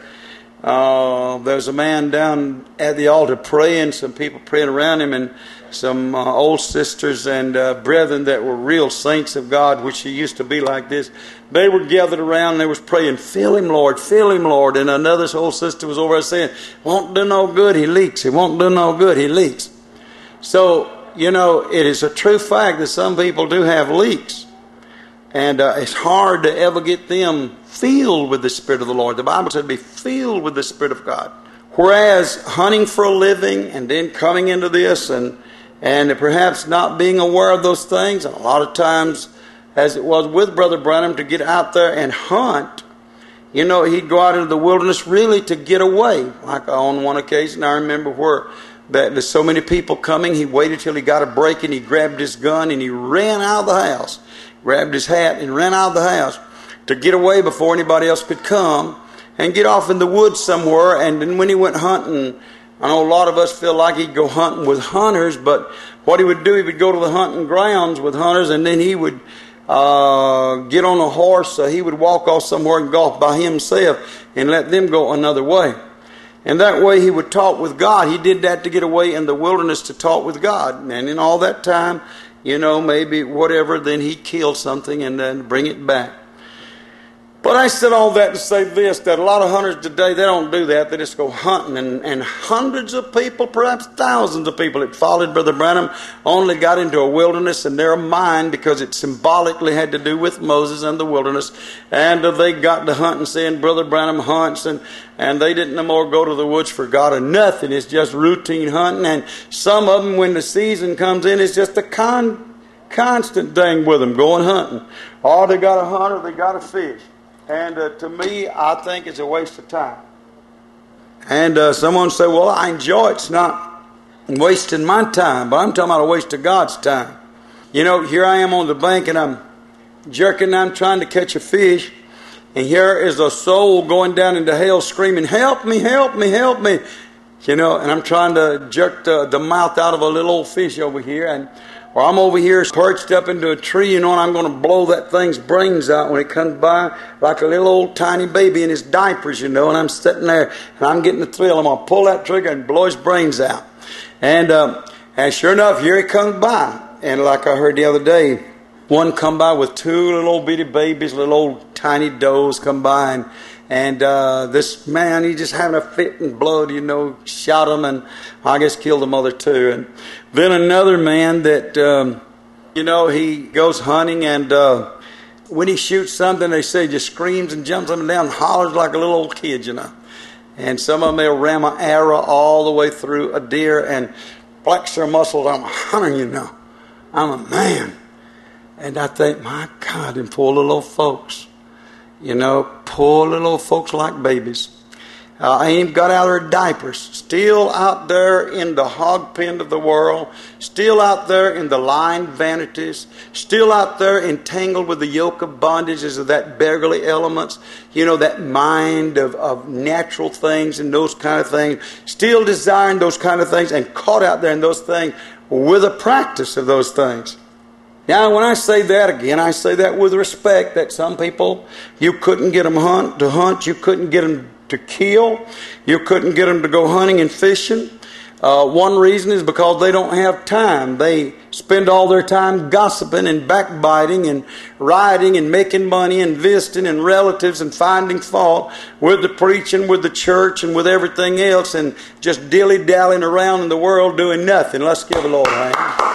Speaker 1: uh, there's a man down at the altar praying, some people praying around him, and some uh, old sisters and uh, brethren that were real saints of God, which he used to be like this. They were gathered around and they was praying, "Fill him, Lord, fill him, Lord." And another old sister was over there saying, "Won't do no good, he leaks. He won't do no good, he leaks." So, you know, it is a true fact that some people do have leaks. And uh, it's hard to ever get them filled with the Spirit of the Lord. The Bible said be filled with the Spirit of God. Whereas hunting for a living and then coming into this and and perhaps not being aware of those things, and a lot of times, as it was with Brother Branham, to get out there and hunt, you know, he'd go out into the wilderness really to get away. Like on one occasion, I remember where that there's so many people coming, he waited till he got a break and he grabbed his gun and he ran out of the house, grabbed his hat and ran out of the house to get away before anybody else could come and get off in the woods somewhere. And then when he went hunting, I know a lot of us feel like he'd go hunting with hunters, but what he would do, he would go to the hunting grounds with hunters, and then he would uh, get on a horse. Uh, he would walk off somewhere and go off by himself and let them go another way. And that way he would talk with God. He did that to get away in the wilderness to talk with God. And in all that time, you know, maybe whatever, then he'd kill something and then bring it back. But I said all that to say this, that a lot of hunters today, they don't do that. They just go hunting. And, and hundreds of people, perhaps thousands of people that followed Brother Branham only got into a wilderness in their mind because it symbolically had to do with Moses and the wilderness. And uh, they got to hunting, saying Brother Branham hunts, and, and they didn't no more go to the woods for God or nothing. It's just routine hunting. And some of them, when the season comes in, it's just a con, constant thing with them, going hunting. Or they got a hunt or they got a fish. And uh, to me, I think it's a waste of time. And uh, someone say, well, I enjoy it. It's not wasting my time. But I'm talking about a waste of God's time. You know, here I am on the bank and I'm jerking. I'm trying to catch a fish. And here is a soul going down into hell screaming, "Help me, help me, help me." You know, and I'm trying to jerk the, the mouth out of a little old fish over here. And or I'm over here perched up into a tree, you know, and I'm going to blow that thing's brains out when it comes by like a little old tiny baby in his diapers, you know, and I'm sitting there and I'm getting the thrill. I'm going to pull that trigger and blow his brains out. And, uh, and sure enough, here he comes by. And like I heard the other day, one come by with two little old bitty babies, little old tiny does come by, and And uh, this man, he just having a fit in blood, you know, shot him and I guess killed the mother too. And then another man that, um, you know, he goes hunting and uh, when he shoots something, they say just screams and jumps up and down and hollers like a little old kid, you know. And some of them, they'll ram an arrow all the way through a deer and flex their muscles. I'm a hunter, you know. I'm a man. And I think, my God, them poor little old folks. You know, poor little old folks like babies. Uh, ain't got out of their diapers. Still out there in the hog pen of the world. Still out there in the lying vanities. Still out there entangled with the yoke of bondages of that beggarly elements. You know, that mind of, of natural things and those kind of things. Still desiring those kind of things and caught out there in those things with a practice of those things. Now, when I say that again, I say that with respect that some people, you couldn't get them hunt, to hunt, you couldn't get them to kill, you couldn't get them to go hunting and fishing. Uh, one reason is because they don't have time. They spend all their time gossiping and backbiting and rioting and making money and visiting and relatives and finding fault with the preaching, with the church and with everything else and just dilly-dallying around in the world doing nothing. Let's give the Lord a hand.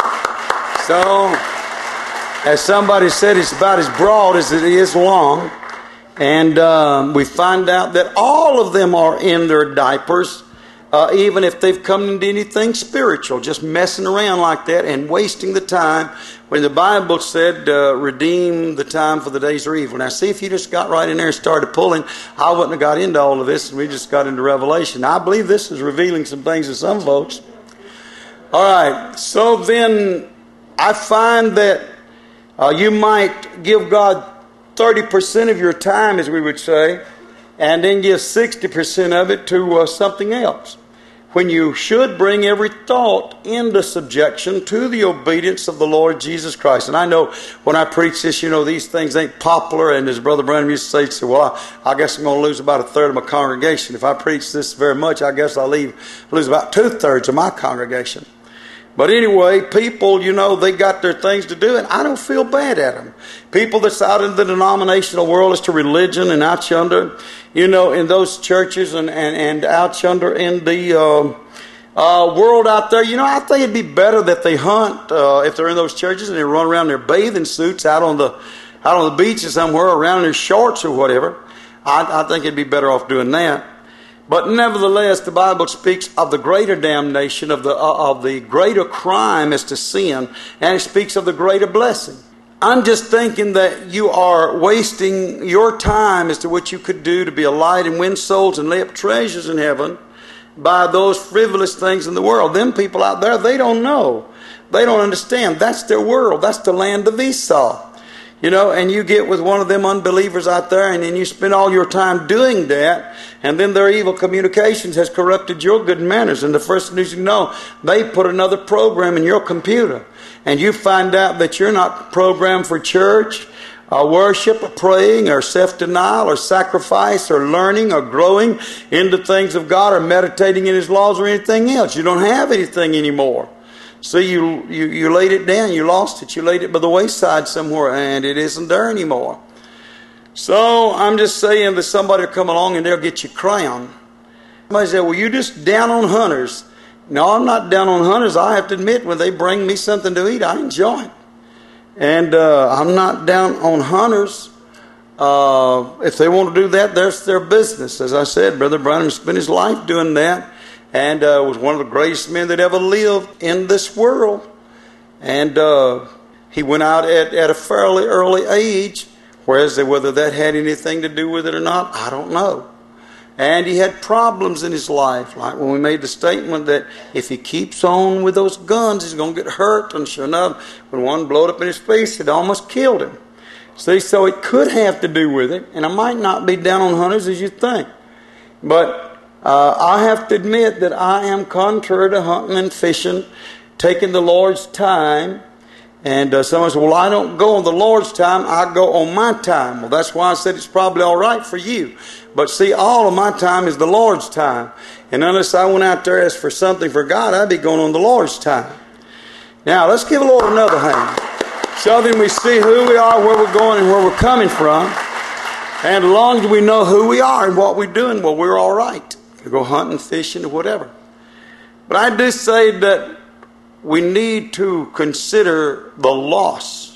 Speaker 1: So, as somebody said, it's about as broad as it is long. And um, we find out that all of them are in their diapers. uh, even if they've come into anything spiritual, just messing around like that and wasting the time when the Bible said, uh, redeem the time for the days are evil. Now see, if you just got right in there and started pulling, I wouldn't have got into all of this, and we just got into Revelation. I believe this is revealing some things to some folks. All right, so then I find that uh, you might give God thirty percent of your time, as we would say, and then give sixty percent of it to uh, something else, when you should bring every thought into subjection to the obedience of the Lord Jesus Christ. And I know when I preach this, you know, these things ain't popular, and as Brother Branham used to say, he'd say, well, I, I guess I'm going to lose about a third of my congregation. If I preach this very much, I guess I'll leave, lose about two-thirds of my congregation. But anyway, people, you know, they got their things to do, and I don't feel bad at them. People that's out in the denominational world as to religion and out yonder, you know, in those churches and, and, and out yonder in the uh, uh, world out there, you know, I think it'd be better that they hunt uh, if they're in those churches and they run around in their bathing suits out on the out on the beaches somewhere, around in their shorts or whatever. I, I think it'd be better off doing that. But nevertheless, the Bible speaks of the greater damnation, of the uh, of the greater crime as to sin, and it speaks of the greater blessing. I'm just thinking that you are wasting your time as to what you could do to be a light and win souls and lay up treasures in heaven by those frivolous things in the world. Them people out there, they don't know. They don't understand. That's their world. That's the land of Esau. You know, and you get with one of them unbelievers out there, and then you spend all your time doing that, and then their evil communications has corrupted your good manners. And the first thing you know, they put another program in your computer, and you find out that you're not programmed for church, or worship, or praying, or self-denial, or sacrifice, or learning, or growing into things of God, or meditating in His laws, or anything else. You don't have anything anymore. So you, you, you laid it down, you lost it, you laid it by the wayside somewhere, and it isn't there anymore. So I'm just saying that somebody will come along and they'll get you crowned. Somebody say, well, you just down on hunters. No, I'm not down on hunters. I have to admit, when they bring me something to eat, I enjoy it. And uh, I'm not down on hunters. Uh, if they want to do that, that's their business. As I said, Brother Branham spent his life doing that. And uh, was one of the greatest men that ever lived in this world. And uh, he went out at, at a fairly early age, whereas whether that had anything to do with it or not, I don't know. And he had problems in his life, like when we made the statement that if he keeps on with those guns, he's going to get hurt. And sure enough, when one blowed up in his face, it almost killed him. See, so it could have to do with it. And I might not be down on hunters as you think. But Uh, I have to admit that I am contrary to hunting and fishing, taking the Lord's time. And uh, someone says, well, I don't go on the Lord's time, I go on my time. Well, that's why I said it's probably all right for you. But see, all of my time is the Lord's time. And unless I went out there as for something for God, I'd be going on the Lord's time. Now, let's give the Lord another hand. So then we see who we are, where we're going, and where we're coming from. And as long as we know who we are and what we're doing, well, we're all right. To go hunting, fishing, or whatever. But I do say that we need to consider the loss.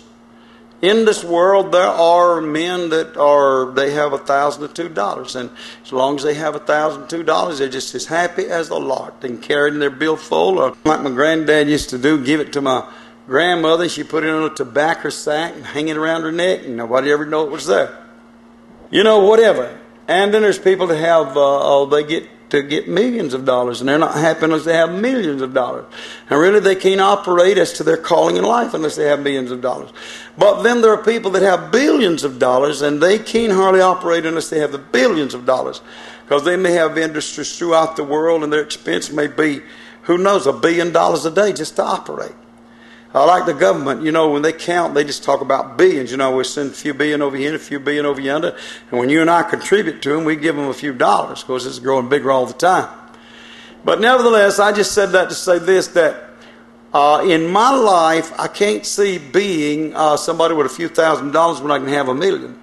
Speaker 1: In this world, there are men that are, they have a thousand or two dollars. And as long as they have a thousand or two dollars, they're just as happy as the Lord. They can carry it in their billfold, or like my granddad used to do, give it to my grandmother. She put it in a tobacco sack and hang it around her neck, and nobody ever know it was there. You know, whatever. And then there's people that have, uh, oh, they get to get millions of dollars, and they're not happy unless they have millions of dollars. And really, they can't operate as to their calling in life unless they have millions of dollars. But then there are people that have billions of dollars, and they can't hardly operate unless they have the billions of dollars, because they may have industries throughout the world, and their expense may be, who knows, a billion dollars a day just to operate. I like the government, you know, when they count, they just talk about billions. You know, we send a few billion over here and a few billion over yonder. And when you and I contribute to them, we give them a few dollars. Of course, it's growing bigger all the time. But nevertheless, I just said that to say this, that uh, in my life, I can't see being uh, somebody with a few thousand dollars when I can have a million.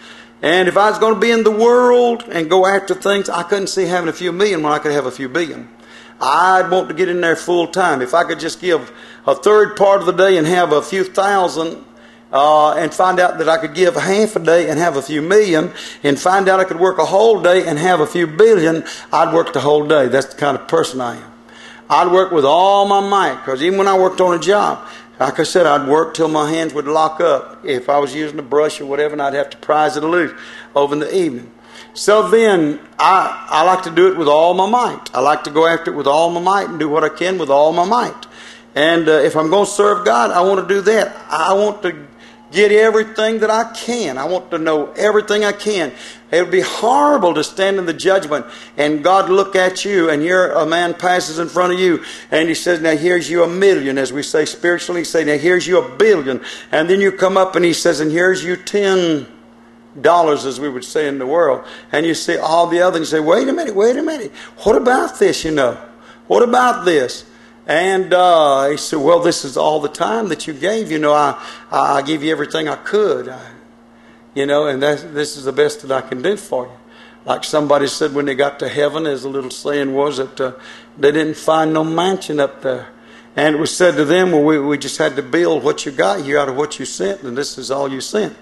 Speaker 1: And if I was going to be in the world and go after things, I couldn't see having a few million when I could have a few billion. I'd want to get in there full time. If I could just give a third part of the day and have a few thousand uh, and find out that I could give half a day and have a few million, and find out I could work a whole day and have a few billion, I'd work the whole day. That's the kind of person I am. I'd work with all my might, because even when I worked on a job, like I said, I'd work till my hands would lock up if I was using a brush or whatever, and I'd have to prise it loose over in the evening. So then, I, I like to do it with all my might. I like to go after it with all my might and do what I can with all my might. And uh, if I'm going to serve God, I want to do that. I want to get everything that I can. I want to know everything I can. It would be horrible to stand in the judgment and God look at you and here a man passes in front of you and he says, now here's you a million, as we say spiritually. He say, now here's you a billion. And then you come up and he says, and here's you ten dollars, as we would say in the world. And you see all the other, and you say, wait a minute, wait a minute. What about this, you know? What about this? And uh, he said, well, this is all the time that you gave. You know, I, I gave you everything I could. I, you know, and that's, this is the best that I can do for you. Like somebody said when they got to heaven, as a little saying was, that uh, they didn't find no mansion up there. And it was said to them, well, we, we just had to build what you got here out of what you sent, and this is all you sent.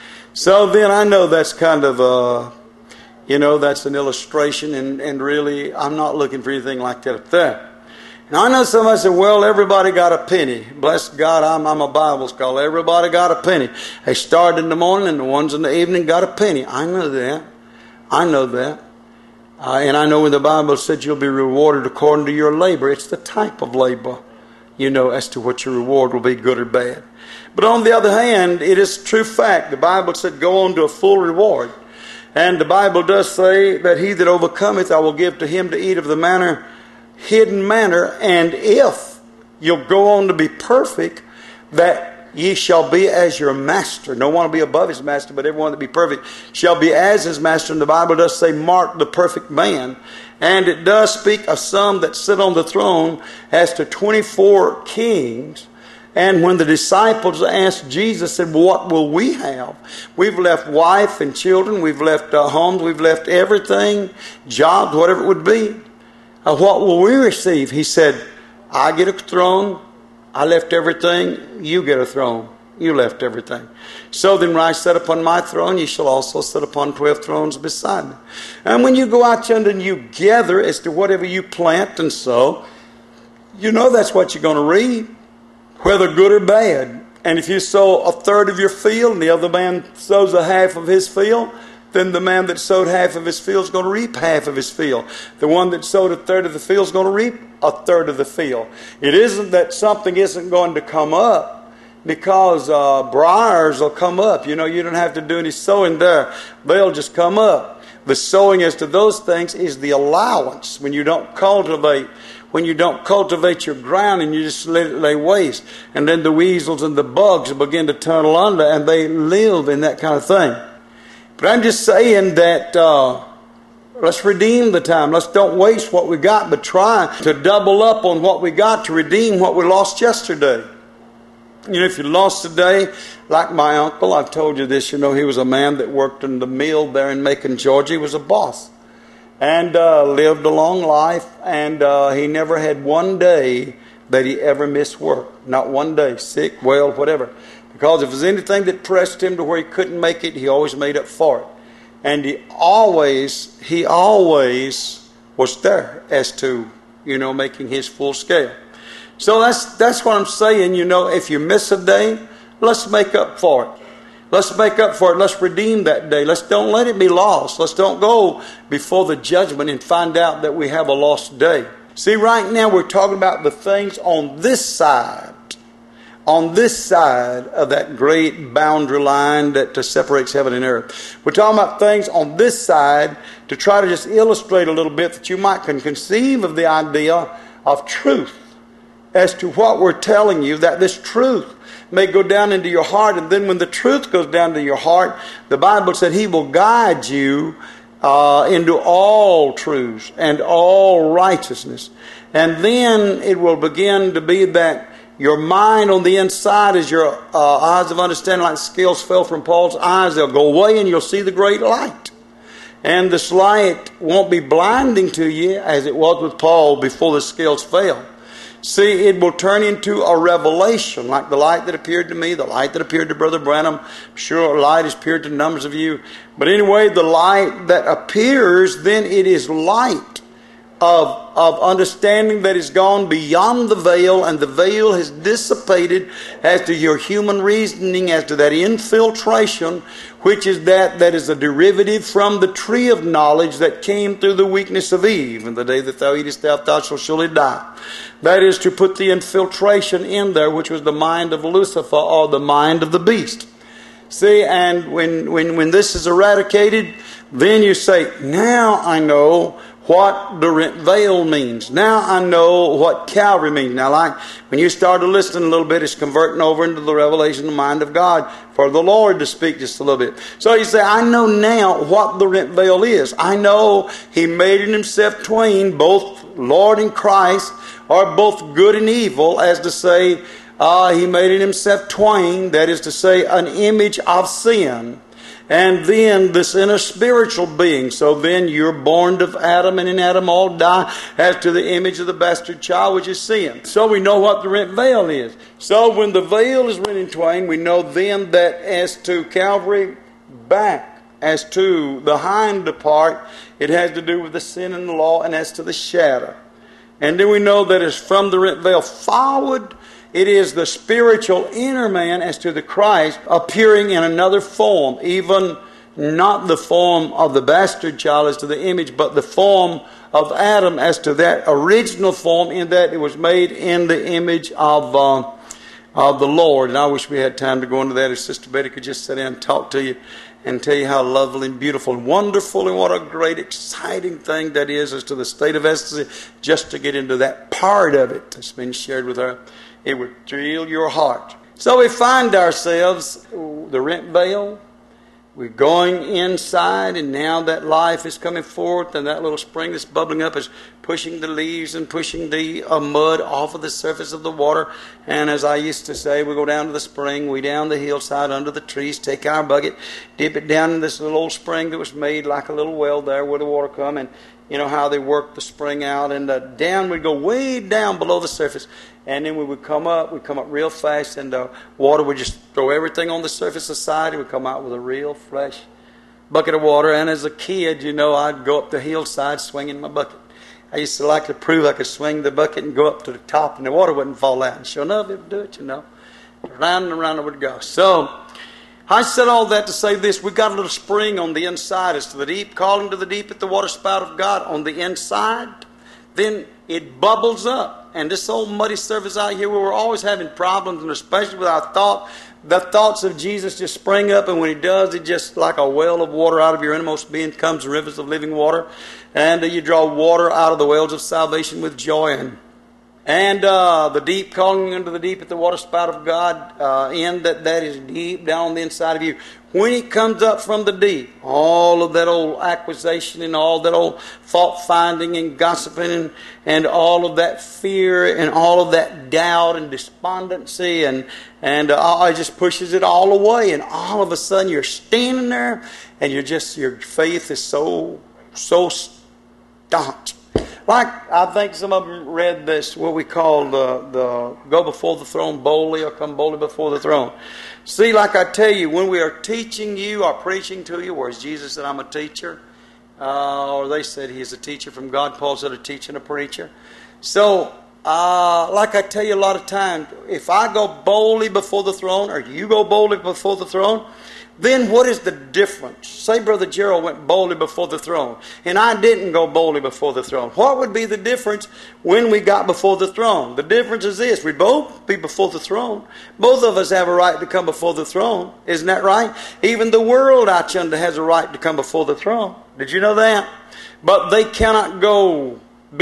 Speaker 1: So then I know that's kind of, uh, you know, that's an illustration, and, and really I'm not looking for anything like that up there. Now I know somebody said, well, everybody got a penny. Bless God, I'm, I'm a Bible scholar. Everybody got a penny. They started in the morning and the ones in the evening got a penny. I know that. I know that. Uh, and I know when the Bible said you'll be rewarded according to your labor. It's the type of labor, you know, as to what your reward will be, good or bad. But on the other hand, it is true fact. The Bible said go on to a full reward. And the Bible does say that he that overcometh I will give to him to eat of the manner hidden manner, and if you'll go on to be perfect, that ye shall be as your master. No one will be above his master, but everyone that be perfect shall be as his master. And the Bible does say, mark the perfect man. And it does speak of some that sit on the throne as to twenty-four kings. And when the disciples asked Jesus, said, what will we have? We've left wife and children, we've left uh, homes, we've left everything, jobs, whatever it would be. Uh, what will we receive? He said, I get a throne. I left everything. You get a throne. You left everything. So then when I sit upon my throne, you shall also sit upon twelve thrones beside me. And when you go out yonder and you gather as to whatever you plant and sow, you know that's what you're going to reap, whether good or bad. And if you sow a third of your field and the other man sows a half of his field, then the man that sowed half of his field is going to reap half of his field. The one that sowed a third of the field is going to reap a third of the field. It isn't that something isn't going to come up, because uh, briars will come up. You know, you don't have to do any sowing there. They'll just come up. The sowing as to those things is the allowance. When you don't cultivate, when you don't cultivate your ground and you just let it lay waste. And then the weasels and the bugs begin to tunnel under, and they live in that kind of thing. But I'm just saying that uh, let's redeem the time. Let's don't waste what we got, but try to double up on what we got to redeem what we lost yesterday. You know, if you lost today, like my uncle, I've told you this, you know, he was a man that worked in the mill there in Macon, Georgia. He was a boss and uh, lived a long life, and uh, he never had one day that he ever missed work. Not one day, sick, well, whatever. Because if there's anything that pressed him to where he couldn't make it, he always made up for it. And he always, he always was there as to, you know, making his full scale. So that's that's what I'm saying, you know, if you miss a day, let's make up for it. Let's make up for it. Let's redeem that day. Let's don't let it be lost. Let's don't go before the judgment and find out that we have a lost day. See, right now we're talking about the things on this side. On this side of that great boundary line that separates heaven and earth. We're talking about things on this side to try to just illustrate a little bit that you might can conceive of the idea of truth as to what we're telling you, that this truth may go down into your heart. And then when the truth goes down to your heart, the Bible said he will guide you uh, into all truths and all righteousness. And then it will begin to be that your mind on the inside, as your uh, eyes of understanding like scales fell from Paul's eyes, they'll go away and you'll see the great light. And this light won't be blinding to you as it was with Paul before the scales fell. See, it will turn into a revelation, like the light that appeared to me, the light that appeared to Brother Branham. I'm sure a light has appeared to numbers of you. But anyway, the light that appears, then it is light of, of understanding that is gone beyond the veil, and the veil has dissipated as to your human reasoning, as to that infiltration, which is that that is a derivative from the tree of knowledge that came through the weakness of Eve. And the day that thou eatest thereof, thou shalt surely die. That is to put the infiltration in there, which was the mind of Lucifer, or the mind of the beast. See, and when, when, when this is eradicated, then you say, now I know what the rent veil means. Now I know what Calvary means. Now, like when you start to listen a little bit, it's converting over into the revelation of the mind of God for the Lord to speak just a little bit. So you say, I know now what the rent veil is. I know He made in Himself twain, both Lord and Christ, are both good and evil, as to say, uh, He made in Himself twain, that is to say, an image of sin. And then this inner spiritual being. So then you're born of Adam, and in Adam all die as to the image of the bastard child, which is sin. So we know what the rent veil is. So when the veil is rent in twain, we know then that as to Calvary, back, as to the hind part, it has to do with the sin and the law, and as to the shadow. And then we know that it's from the rent veil forward, it is the spiritual inner man as to the Christ appearing in another form, even not the form of the bastard child as to the image, but the form of Adam as to that original form, in that it was made in the image of, uh, of the Lord. And I wish we had time to go into that. If Sister Betty could just sit down and talk to you and tell you how lovely and beautiful and wonderful and what a great exciting thing that is as to the state of ecstasy, just to get into that part of it that's been shared with her. It would thrill your heart. So we find ourselves, the rent veil, we're going inside, and now that life is coming forth, and that little spring that's bubbling up is pushing the leaves and pushing the uh, mud off of the surface of the water. And as I used to say, we go down to the spring, we down the hillside under the trees, take our bucket, dip it down in this little old spring that was made like a little well there where the water come, and you know how they work the spring out, and uh, down we'd go way down below the surface, and then we would come up, we'd come up real fast, and the uh, water would just throw everything on the surface aside, and we'd come out with a real fresh bucket of water. And as a kid, you know, I'd go up the hillside swinging my bucket. I used to like to prove I could swing the bucket and go up to the top, and the water wouldn't fall out. And sure enough, it would do it, you know. Round and around it would go. So I said all that to say this. We've got a little spring on the inside as to the deep, calling to the deep at the water spout of God on the inside. Then it bubbles up. And this old muddy surface out here where we're always having problems, and especially with our thought, the thoughts of Jesus just spring up, and when He does, it just like a well of water out of your innermost being comes rivers of living water. And uh, you draw water out of the wells of salvation with joy. And And uh, the deep, calling into the deep at the water spout of God, uh, in that that is deep down on the inside of you. When it comes up from the deep, all of that old accusation and all that old fault finding and gossiping and, and all of that fear and all of that doubt and despondency and and uh, it just pushes it all away. And all of a sudden you're standing there, and you're just your faith is so so staunch. Like, I think some of them read this, what we call the, the go before the throne boldly, or come boldly before the throne. See, like I tell you, when we are teaching you or preaching to you, whereas Jesus said, I'm a teacher, uh, or they said He is a teacher from God, Paul said a teacher and a preacher. So, uh, like I tell you a lot of times, if I go boldly before the throne, or you go boldly before the throne, then what is the difference? Say Brother Gerald went boldly before the throne, and I didn't go boldly before the throne. What would be the difference when we got before the throne? The difference is this. We both be before the throne. Both of us have a right to come before the throne. Isn't that right? Even the world out yonder has a right to come before the throne. Did you know that? But they cannot go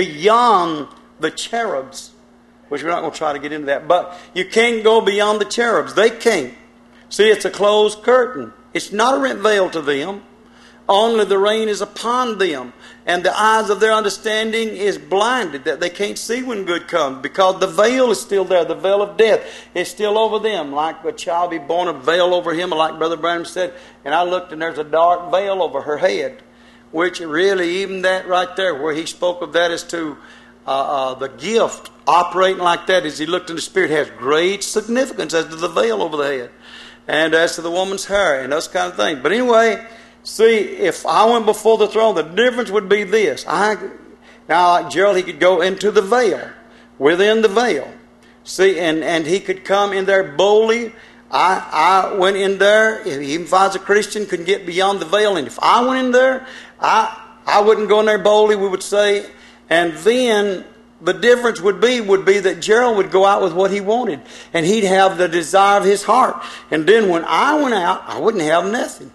Speaker 1: beyond the cherubs, which we're not going to try to get into that. But you can't go beyond the cherubs. They can't. See, it's a closed curtain. It's not a rent veil to them. Only the rain is upon them. And the eyes of their understanding is blinded, that they can't see when good comes, because the veil is still there. The veil of death is still over them. Like a child be born, a veil over him, like Brother Branham said. And I looked, and there's a dark veil over her head. Which really, even that right there, where he spoke of that as to uh, the gift operating like that as he looked in the Spirit has great significance as to the veil over the head and as to the woman's hair and those kind of things. But anyway, see, if I went before the throne, the difference would be this. I Now, like Gerald, he could go into the veil, within the veil. See, and, and he could come in there boldly. I I went in there, even if I was a Christian, couldn't get beyond the veil. And if I went in there, I I wouldn't go in there boldly, we would say. And then the difference would be would be that Gerald would go out with what he wanted. And he'd have the desire of his heart. And then when I went out, I wouldn't have nothing.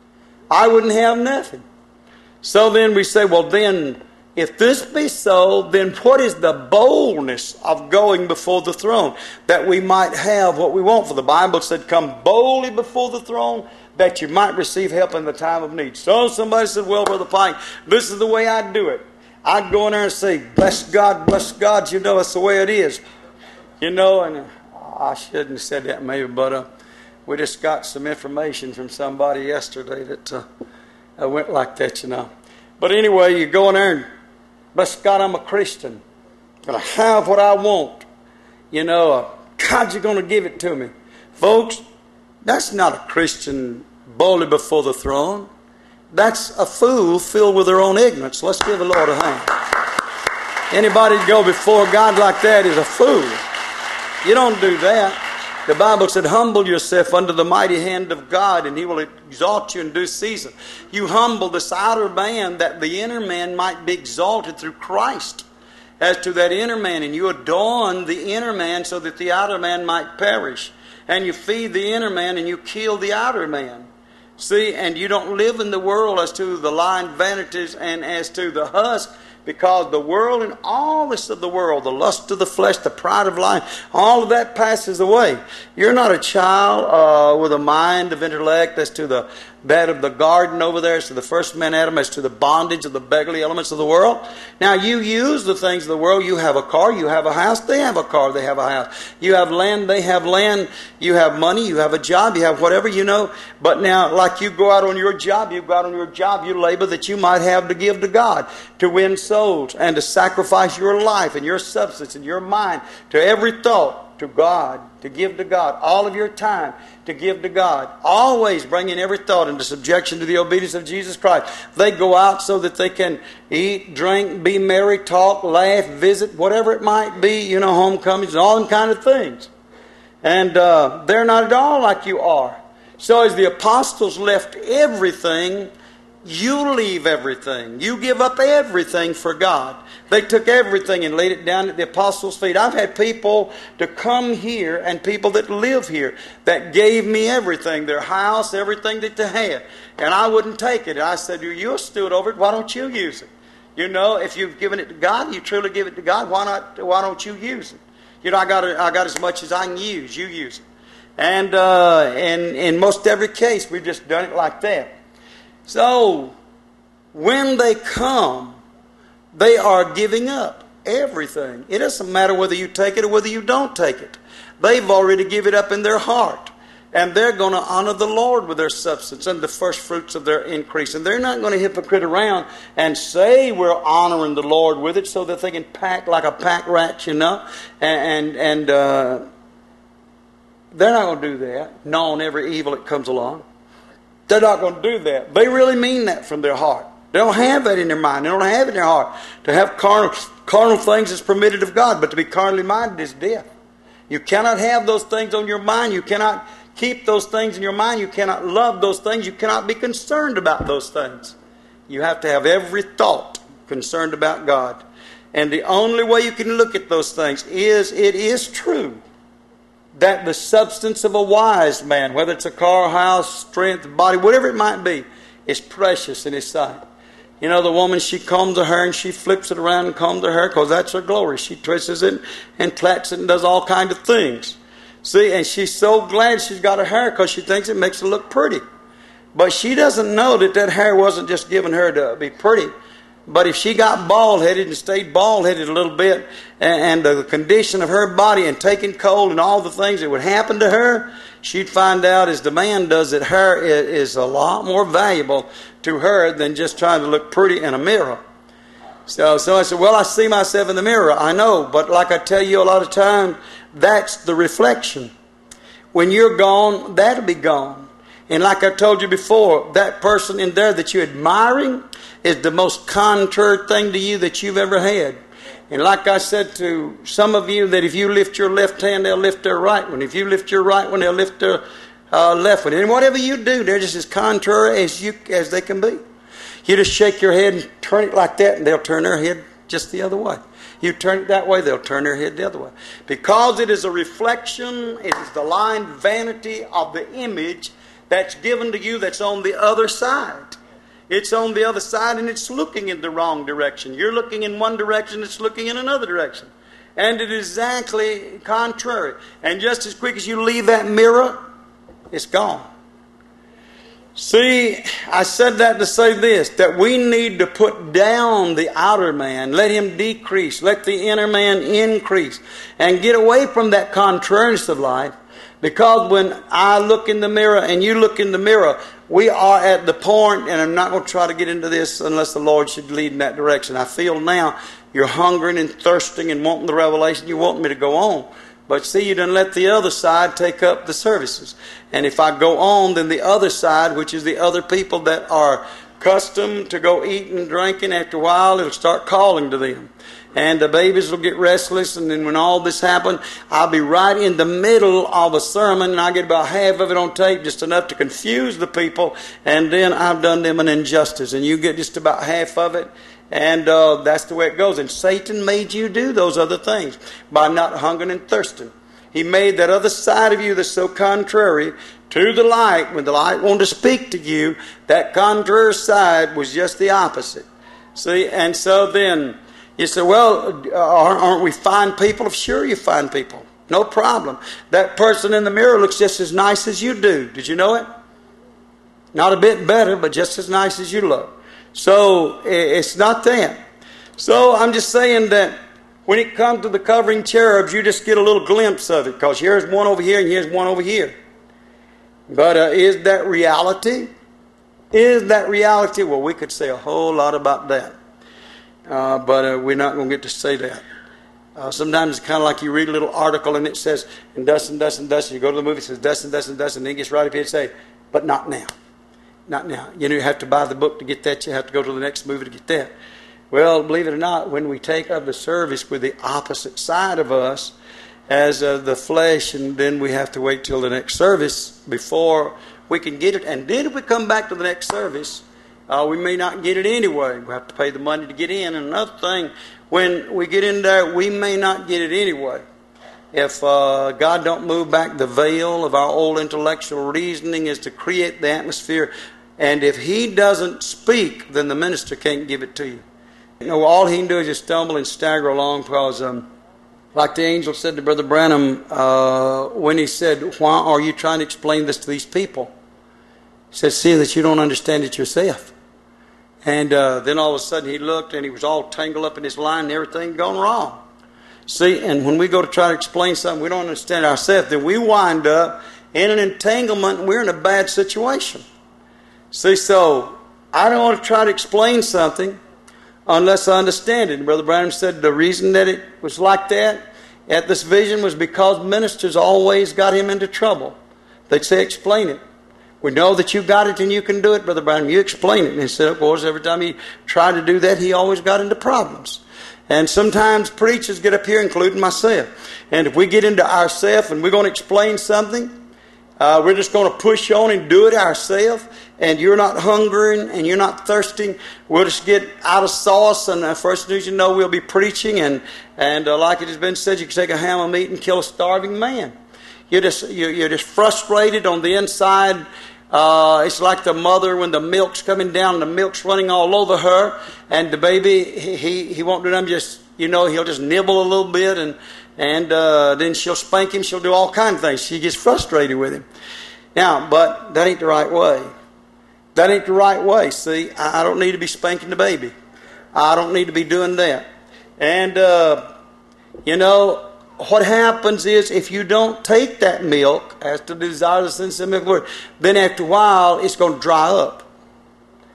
Speaker 1: I wouldn't have nothing. So then we say, well then, if this be so, then what is the boldness of going before the throne? That we might have what we want. For the Bible said, come boldly before the throne that you might receive help in the time of need. So somebody said, well, Brother Pike, this is the way I do it. I'd go in there and say, bless God, bless God. You know, that's the way it is. You know, and I shouldn't have said that maybe, but uh, we just got some information from somebody yesterday that uh, I went like that, you know. But anyway, you go in there and bless God, I'm a Christian. I'm going to have what I want. You know, uh, God, you're going to give it to me. Folks, that's not a Christian boldly before the throne. That's a fool filled with their own ignorance. Let's give the Lord a hand. Anybody to go before God like that is a fool. You don't do that. The Bible said, humble yourself under the mighty hand of God, and He will exalt you in due season. You humble this outer man that the inner man might be exalted through Christ. As to that inner man, and you adorn the inner man so that the outer man might perish. And you feed the inner man and you kill the outer man. See, and you don't live in the world as to the lying vanities and as to the husk, because the world and all this of the world, the lust of the flesh, the pride of life, all of that passes away. You're not a child uh, with a mind of intellect as to the that of the garden over there, as to the first man Adam, as to the bondage of the beggarly elements of the world. Now you use the things of the world. You have a car, you have a house, they have a car, they have a house. You have land, they have land. You have money, you have a job, you have whatever, you know. But now, like you go out on your job, you go out on your job, you labor that you might have to give to God, to win souls, and to sacrifice your life and your substance and your mind to every thought to God, to give to God, all of your time to give to God, always bringing every thought into subjection to the obedience of Jesus Christ. They go out so that they can eat, drink, be merry, talk, laugh, visit, whatever it might be, you know, homecomings and all them kind of things. And uh, they're not at all like you are. So as the apostles left everything, you leave everything. You give up everything for God. They took everything and laid it down at the apostles' feet. I've had people to come here and people that live here that gave me everything, their house, everything that they had. And I wouldn't take it. I said, you're a steward over it. Why don't you use it? You know, if you've given it to God, you truly give it to God, why not? Why don't you use it? You know, I got I got as much as I can use. You use it. And uh, in, in most every case, we've just done it like that. So, when they come, they are giving up everything. It doesn't matter whether you take it or whether you don't take it. They've already given it up in their heart. And they're going to honor the Lord with their substance and the first fruits of their increase. And they're not going to hypocrite around and say we're honoring the Lord with it so that they can pack like a pack rat, you know. And, and uh, they're not going to do that, knowing every evil that comes along. They're not going to do that. They really mean that from their heart. They don't have that in their mind. They don't have it in their heart. To have carnal, carnal things is permitted of God, but to be carnally minded is death. You cannot have those things on your mind. You cannot keep those things in your mind. You cannot love those things. You cannot be concerned about those things. You have to have every thought concerned about God. And the only way you can look at those things is it is true that the substance of a wise man, whether it's a car, house, strength, body, whatever it might be, is precious in His sight. You know, the woman, she combs her hair and she flips it around and combs her hair because that's her glory. She twists it and plats it and does all kinds of things. See, and she's so glad she's got her hair because she thinks it makes her look pretty. But she doesn't know that that hair wasn't just given her to be pretty. But if she got bald-headed and stayed bald-headed a little bit, and, and the condition of her body and taking cold and all the things that would happen to her, she'd find out, as the man does, that hair is, is a lot more valuable to her than just trying to look pretty in a mirror. So somebody said, well, I see myself in the mirror. I know, but like I tell you a lot of times, that's the reflection. When you're gone, that'll be gone. And like I told you before, that person in there that you're admiring is the most contrary thing to you that you've ever had. And like I said to some of you, that if you lift your left hand, they'll lift their right one. If you lift your right one, they'll lift their uh, left one. And whatever you do, they're just as contrary as you as they can be. You just shake your head and turn it like that, and they'll turn their head just the other way. You turn it that way, they'll turn their head the other way. Because it is a reflection, it is the lying vanity of the image that's given to you that's on the other side. It's on the other side and it's looking in the wrong direction. You're looking in one direction, it's looking in another direction. And it is exactly contrary. And just as quick as you leave that mirror, it's gone. See, I said that to say this, that we need to put down the outer man, let him decrease, let the inner man increase, and get away from that contrariness of life. Because when I look in the mirror and you look in the mirror, we are at the point, and I'm not going to try to get into this unless the Lord should lead in that direction. I feel now you're hungering and thirsting and wanting the revelation. You want me to go on. But see, you done let the other side take up the services. And if I go on, then the other side, which is the other people that are accustomed to go eating and drinking, after a while it'll start calling to them. And the babies will get restless, and then when all this happens, I'll be right in the middle of a sermon, and I get about half of it on tape, just enough to confuse the people, and then I've done them an injustice, and you get just about half of it, and uh, that's the way it goes. And Satan made you do those other things by not hungering and thirsting. He made that other side of you that's so contrary to the light. When the light wanted to speak to you, that contrary side was just the opposite. See, and so then you say, well, aren't we fine people? Sure, you fine people. No problem. That person in the mirror looks just as nice as you do. Did you know it? Not a bit better, but just as nice as you look. So it's not that. So I'm just saying that when it comes to the covering cherubs, you just get a little glimpse of it. Because here's one over here and here's one over here. But uh, is that reality? Is that reality? Well, we could say a whole lot about that. Uh, but uh, we're not going to get to say that. Uh, sometimes it's kind of like you read a little article and it says, and thus and thus and thus. You go to the movie, it says thus and thus and thus, and then it gets right up here and say, but not now. Not now. You know, you have to buy the book to get that. You have to go to the next movie to get that. Well, believe it or not, when we take up the service with the opposite side of us as uh, the flesh, and then we have to wait till the next service before we can get it. And then if we come back to the next service, Uh, we may not get it anyway. We have to pay the money to get in. And another thing, when we get in there, we may not get it anyway. If uh, God don't move back the veil of our old intellectual reasoning is to create the atmosphere. And if He doesn't speak, then the minister can't give it to you. You know, all he can do is just stumble and stagger along because, um, like the angel said to Brother Branham uh, when he said, why are you trying to explain this to these people? He said, see that you don't understand it yourself. And uh, then all of a sudden he looked and he was all tangled up in his line and everything gone wrong. See, and when we go to try to explain something we don't understand ourselves, then we wind up in an entanglement and we're in a bad situation. See, so I don't want to try to explain something unless I understand it. And Brother Branham said the reason that it was like that at this vision was because ministers always got him into trouble. They'd say, explain it. We know that you got it and you can do it, Brother Branham. You explain it. And he said, of course, every time he tried to do that, he always got into problems. And sometimes preachers get up here, including myself. And if we get into ourselves and we're going to explain something, uh, we're just going to push on and do it ourselves. And you're not hungering and you're not thirsting. We'll just get out of sauce. And the first news you know, we'll be preaching. And, and uh, like it has been said, you can take a ham of meat and kill a starving man. You're just, you're just frustrated on the inside. Uh, it's like the mother when the milk's coming down, the milk's running all over her, and the baby, he he, he won't do nothing, just, you know, he'll just nibble a little bit, and and uh, then she'll spank him, she'll do all kinds of things. She gets frustrated with him. Now, but that ain't the right way. That ain't the right way. See, I, I don't need to be spanking the baby. I don't need to be doing that. And, uh, you know, what happens is if you don't take that milk, as to the desire of the sense of milk, then after a while it's going to dry up.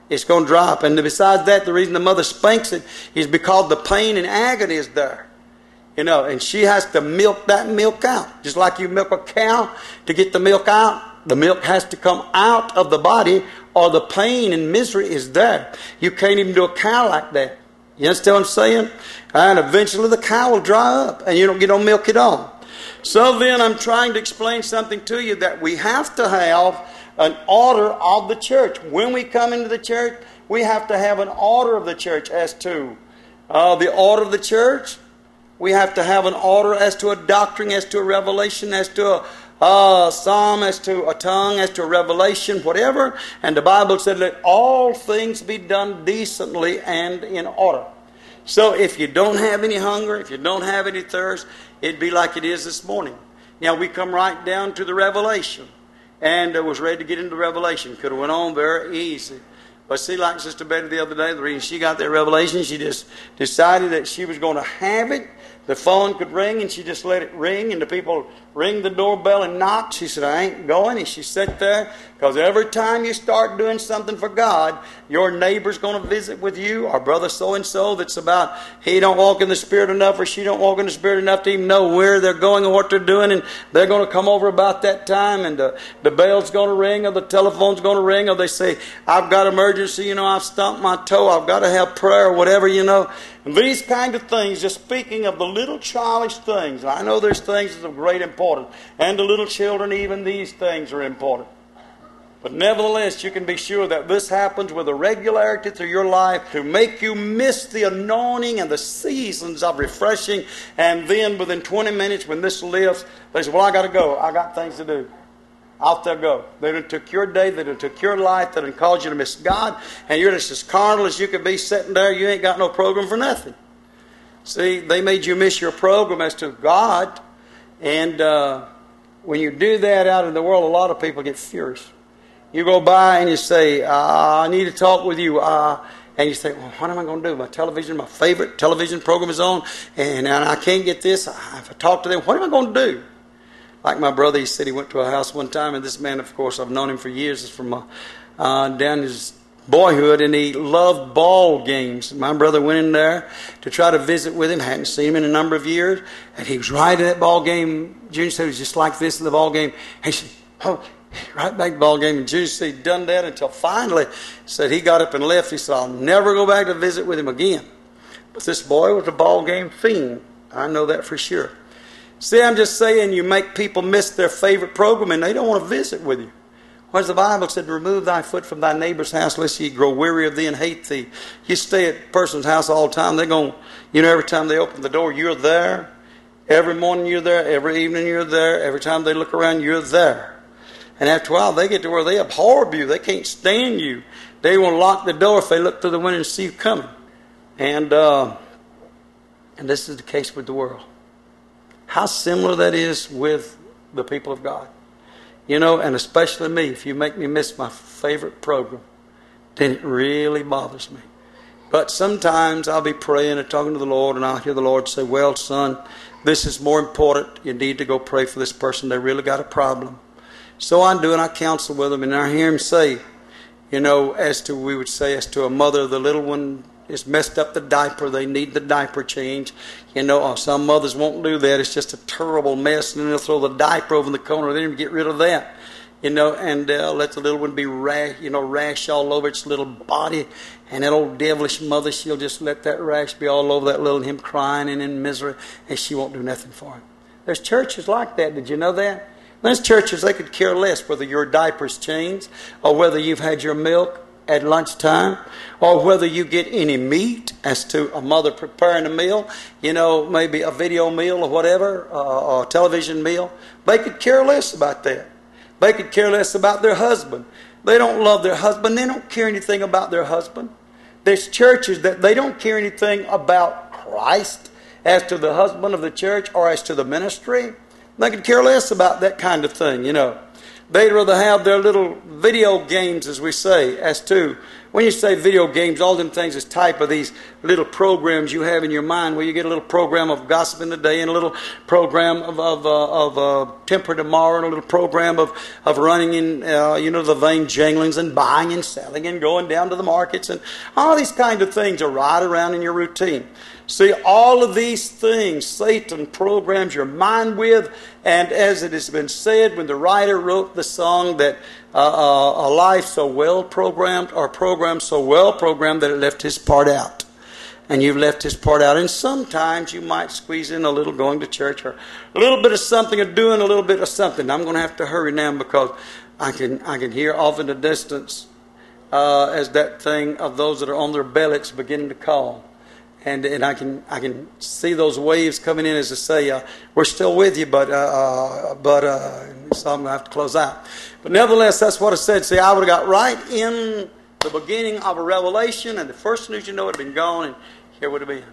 Speaker 1: It's going to drop. And besides that, the reason the mother spanks it is because the pain and agony is there. You know, and she has to milk that milk out. Just like you milk a cow to get the milk out, the milk has to come out of the body or the pain and misery is there. You can't even do a cow like that. You understand what I'm saying? And eventually the cow will dry up and you don't get no milk at all. So then I'm trying to explain something to you that we have to have an order of the church. When we come into the church, we have to have an order of the church as to uh, the order of the church. We have to have an order as to a doctrine, as to a revelation, as to a uh, psalm, as to a tongue, as to a revelation, whatever. And the Bible said, let all things be done decently and in order. So if you don't have any hunger, if you don't have any thirst, it'd be like it is this morning. Now we come right down to the revelation. And I was ready to get into Revelation. Could have went on very easy. But see, like Sister Betty the other day, the reason she got that revelation, she just decided that she was going to have it. The phone could ring, and she just let it ring, and the people ring the doorbell and knock. She said, I ain't going. And she sat there, because every time you start doing something for God, your neighbor's going to visit with you, or brother so-and-so that's about, he don't walk in the Spirit enough, or she don't walk in the Spirit enough to even know where they're going and what they're doing, and they're going to come over about that time, and the, the bell's going to ring, or the telephone's going to ring, or they say, I've got emergency, you know, I've stumped my toe, I've got to have prayer, or whatever, you know. And these kind of things, just speaking of the little childish things. I know there's things that are of great importance. And the little children, even these things are important. But nevertheless, you can be sure that this happens with a regularity through your life to make you miss the anointing and the seasons of refreshing. And then within twenty minutes when this lifts, they say, well, I got to go. I got things to do. Out there go. They done took your day. They done took your life. They done caused you to miss God. And you're just as carnal as you could be sitting there. You ain't got no program for nothing. See, they made you miss your program as to God. And uh, when you do that out in the world, a lot of people get furious. You go by and you say, uh, I need to talk with you. Uh, and you say, well, what am I going to do? My television, my favorite television program is on. And, and I can't get this. If I talk to them, what am I going to do? Like my brother, he said he went to a house one time, and this man, of course, I've known him for years. It's from uh, uh, down his boyhood, and he loved ball games. My brother went in there to try to visit with him. Hadn't seen him in a number of years, and he was right at that ball game. Junior said it was just like this in the ball game. And he said, oh, right back to the ball game. And Junior said he'd done that until finally said he got up and left. He said, I'll never go back to visit with him again. But this boy was a ball game fiend. I know that for sure. See, I'm just saying you make people miss their favorite program and they don't want to visit with you. Whereas the Bible said, remove thy foot from thy neighbor's house, lest ye grow weary of thee and hate thee. You stay at a person's house all the time, they're going, you know, every time they open the door, you're there. Every morning you're there. Every evening you're there. Every time they look around, you're there. And after a while, they get to where they abhor you. They can't stand you. They want to lock the door if they look through the window and see you coming. And, uh, and this is the case with the world. How similar that is with the people of God. You know, and especially me, if you make me miss my favorite program, then it really bothers me. But sometimes I'll be praying and talking to the Lord, and I'll hear the Lord say, well, son, this is more important. You need to go pray for this person. They really got a problem. So I do, and I counsel with them, and I hear him say, you know, as to, we would say, as to a mother, the little one is messed up the diaper. They need the diaper change. You know, some mothers won't do that. It's just a terrible mess. And then they'll throw the diaper over in the corner. They don't even get rid of that. You know, and uh, let the little one be rash, you know, rash all over its little body. And that old devilish mother, she'll just let that rash be all over that little, and him crying and in misery. And she won't do nothing for him. There's churches like that. Did you know that? There's churches, they could care less whether your diaper's changed or whether you've had your milk at lunchtime, or whether you get any meat, as to a mother preparing a meal, you know, maybe a video meal or whatever, uh, or a television meal. They could care less about that. They could care less about their husband. They don't love their husband. They don't care anything about their husband. There's churches that they don't care anything about Christ as to the husband of the church or as to the ministry. They could care less about that kind of thing, you know. They'd rather have their little video games, as we say, as to When you say video games, all them things is type of these little programs you have in your mind where you get a little program of gossip in the day and a little program of of, uh, of uh, temper tomorrow and a little program of, of running in, uh, you know, the vain janglings and buying and selling and going down to the markets. And all these kind of things are right around in your routine. See, all of these things Satan programs your mind with, and as it has been said when the writer wrote the song that uh, uh, a life so well programmed or programmed so well programmed that it left his part out. And you've left his part out. And sometimes you might squeeze in a little going to church or a little bit of something or doing a little bit of something. I'm going to have to hurry now because I can I can hear off in the distance uh, as that thing of those that are on their bellies beginning to call. And and I can I can see those waves coming in as to say, uh, we're still with you, but uh, uh, but uh, so I'm going to have to close out. But nevertheless, that's what I said. See, I would have got right in the beginning of a revelation, and the first news you know it had been gone, and here would have been.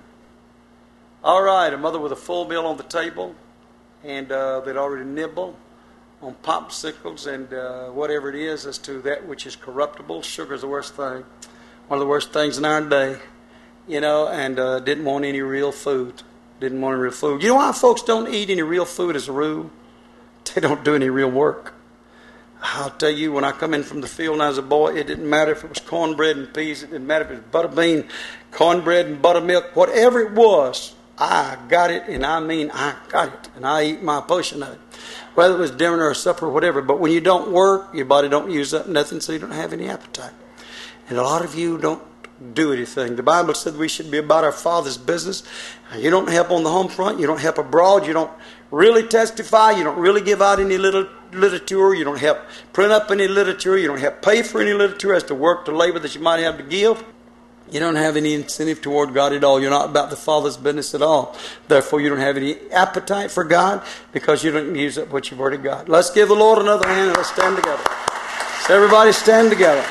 Speaker 1: All right, a mother with a full meal on the table, and uh, they'd already nibble on popsicles and uh, whatever it is as to that which is corruptible. Sugar's the worst thing, one of the worst things in our day. You know, and uh, didn't want any real food. Didn't want any real food. You know why folks don't eat any real food as a rule? They don't do any real work. I'll tell you, when I come in from the field when I was a boy, it didn't matter if it was cornbread and peas. It didn't matter if it was butter bean, cornbread and buttermilk. Whatever it was, I got it, and I mean I got it. And I eat my portion of it. Whether it was dinner or supper or whatever. But when you don't work, your body don't use up nothing, so you don't have any appetite. And a lot of you don't do anything. The Bible said we should be about our Father's business. You don't help on the home front. You don't help abroad. You don't really testify. You don't really give out any little literature. You don't help print up any literature. You don't help pay for any literature as to work, to labor that you might have to give. You don't have any incentive toward God at all. You're not about the Father's business at all. Therefore, you don't have any appetite for God because you don't use up what you've already got. Let's give the Lord another hand and let's stand together. So everybody stand together.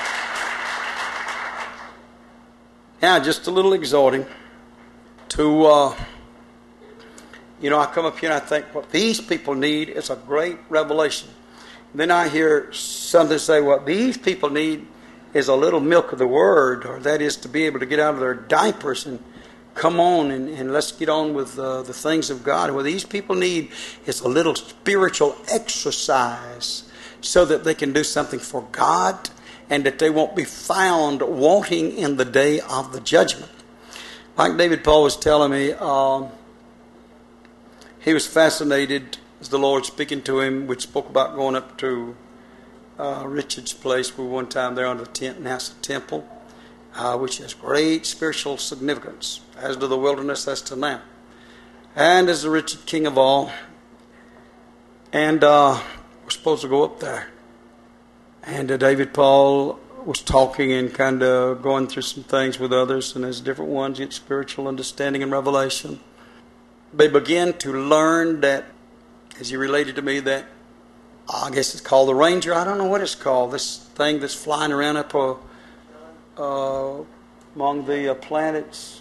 Speaker 1: Now, just a little exhorting to, uh, you know, I come up here and I think what these people need is a great revelation. And then I hear something say what these people need is a little milk of the Word, or that is to be able to get out of their diapers and come on and, and let's get on with uh, the things of God. What these people need is a little spiritual exercise so that they can do something for God, and that they won't be found wanting in the day of the judgment. Like David Paul was telling me, um, he was fascinated as the Lord speaking to him, which spoke about going up to uh, Richard's place. We were one time there on the tent, and that's the temple, uh, which has great spiritual significance, as to the wilderness, as to now. And as the Richard King of all. And uh, we're supposed to go up there. And uh, David Paul was talking and kind of going through some things with others, and as different ones get spiritual understanding and revelation, they begin to learn that, as he related to me, that I guess it's called the Ranger. I don't know what it's called. This thing that's flying around up uh, uh, among the uh, planets.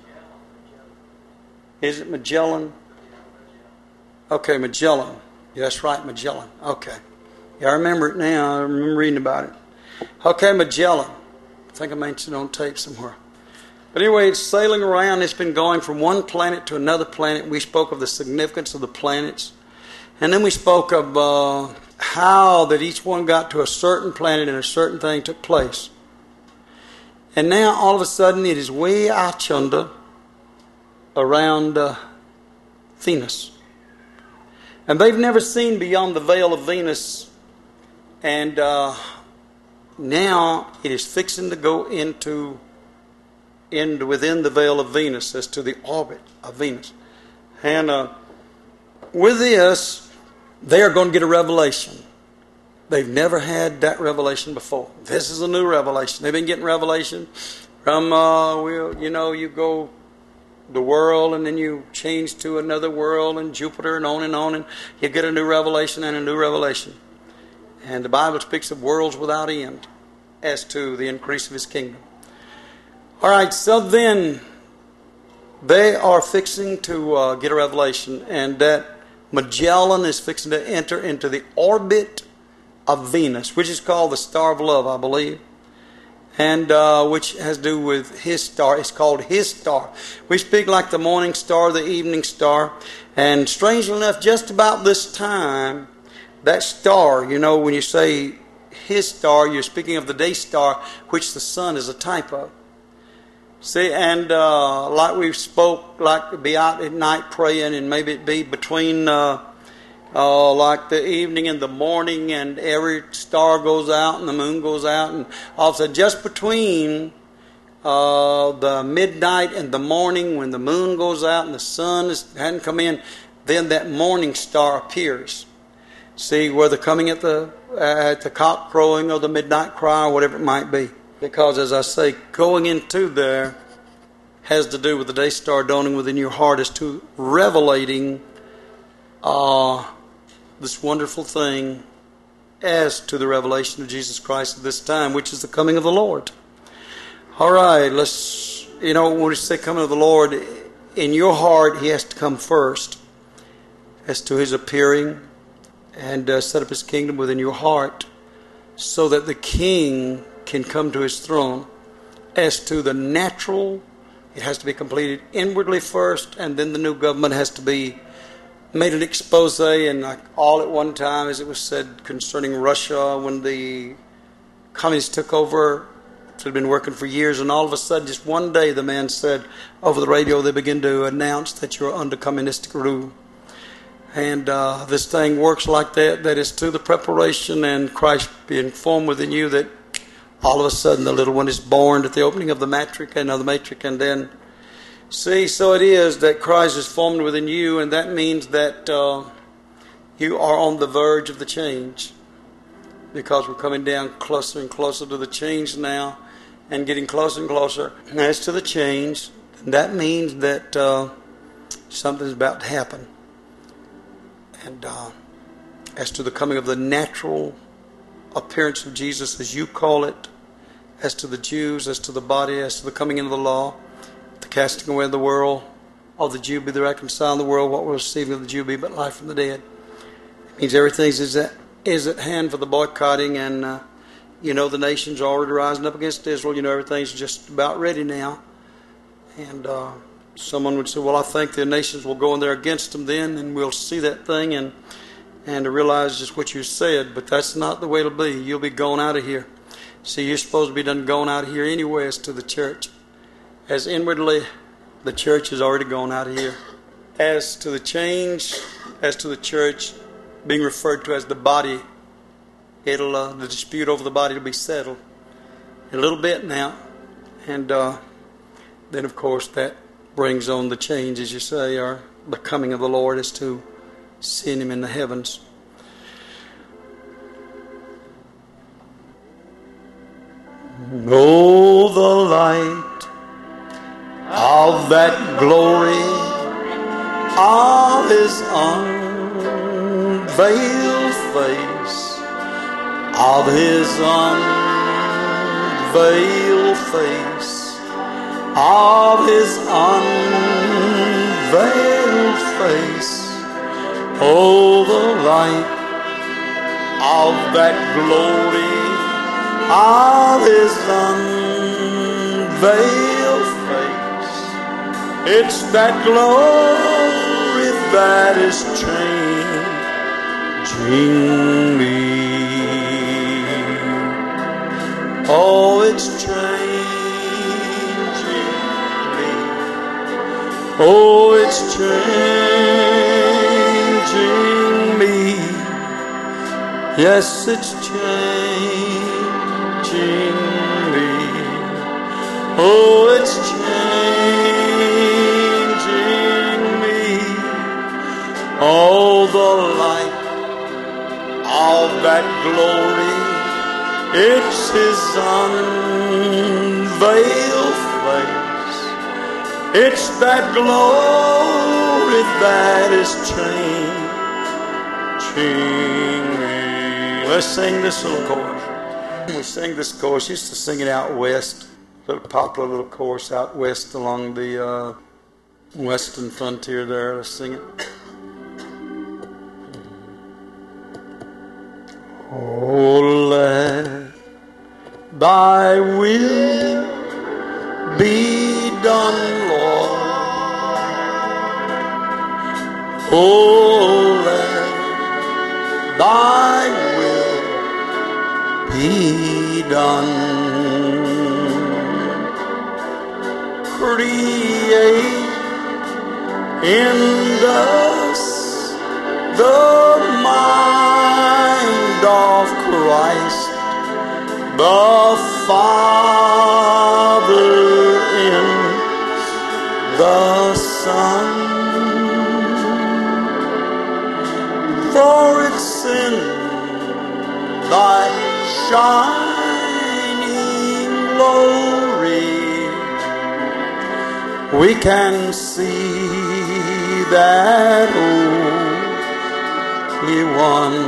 Speaker 1: Is it Magellan? Okay, Magellan. Yeah, that's right, Magellan. Okay. Yeah, I remember it now. I remember reading about it. Okay, Magellan. I think I mentioned it on tape somewhere. But anyway, it's sailing around. It's been going from one planet to another planet. We spoke of the significance of the planets. And then we spoke of uh, how that each one got to a certain planet and a certain thing took place. And now, all of a sudden, it is way out yonder around uh, Venus. And they've never seen beyond the veil of Venus. And uh, now it is fixing to go into, into within the veil of Venus as to the orbit of Venus. And uh, with this, they are going to get a revelation. They've never had that revelation before. This is a new revelation. They've been getting revelation from, uh, well, you know, you go the world and then you change to another world and Jupiter and on and on, and you get a new revelation and a new revelation. And the Bible speaks of worlds without end as to the increase of His kingdom. All right, so then they are fixing to uh, get a revelation, and that Magellan is fixing to enter into the orbit of Venus, which is called the Star of Love, I believe. and uh, which has to do with His star. It's called His star. We speak like the morning star, the evening star, and strangely enough, just about this time, that star, you know, when you say His star, you're speaking of the day star, which the sun is a type of. See, and uh, like we spoke, like be out at night praying, and maybe it be between uh, uh, like the evening and the morning, and every star goes out and the moon goes out, and all of a sudden, just between uh, the midnight and the morning, when the moon goes out and the sun is, hadn't come in, then that morning star appears. See, whether coming at the at the cock crowing or the midnight cry or whatever it might be. Because, as I say, going into there has to do with the day star dawning within your heart as to revelating uh, this wonderful thing as to the revelation of Jesus Christ at this time, which is the coming of the Lord. All right, let's, you know, when we say coming of the Lord, in your heart, He has to come first as to His appearing and uh, set up His kingdom within your heart so that the King can come to His throne. As to the natural, it has to be completed inwardly first, and then the new government has to be made an expose, and like all at one time, as it was said concerning Russia, when the communists took over, it had been working for years, and all of a sudden, just one day, the man said over the radio, they begin to announce that you're under communistic rule. And uh, this thing works like that, that is to the preparation, and Christ being formed within you, that all of a sudden the little one is born at the opening of the matric and of the matric, and then see, so it is that Christ is formed within you, and that means that uh, you are on the verge of the change, because we're coming down closer and closer to the change now, and getting closer and closer. And as to the change, that means that uh, something's about to happen. And uh, as to the coming of the natural appearance of Jesus, as you call it, as to the Jews, as to the body, as to the coming into the law, the casting away of the world, of the Jew be the reconciled in the world, what will receiving of the Jew be but life from the dead. It means everything is at, is at hand for the boycotting, and uh, you know the nations are already rising up against Israel. You know everything's just about ready now. And uh, someone would say, well, I think the nations will go in there against them then, and we'll see that thing and and to realize just what you said, but that's not the way it'll be. You'll be gone out of here. See, you're supposed to be done gone out of here anyway as to the church. As inwardly, the church has already gone out of here. As to the change, as to the church being referred to as the body, it'll uh, the dispute over the body will be settled in a little bit now. And uh, then, of course, that brings on the change, as you say, or the coming of the Lord as to seeing Him in the heavens. Oh, the light of that glory of His unveiled face, of His unveiled face, of His unveiled face. Oh, the light of that glory of His unveiled face. It's that glory that is changing me. Oh, it's changing me. Oh, it's changing me. Yes, it's changing me. Oh, it's changing me. Oh, the light of that glory, it's His unveiled face. It's that glory that is changing me. Let's sing this little chorus. We sing this chorus. Used to sing it out west. A little popular little chorus out west along the uh, western frontier there. Let's sing it. Oh, let Thy will be done, Lord. Oh, let thy will be done. Create in us the mind of Christ, the Father in the Son. For it's in thy shining glory we can see that Holy One.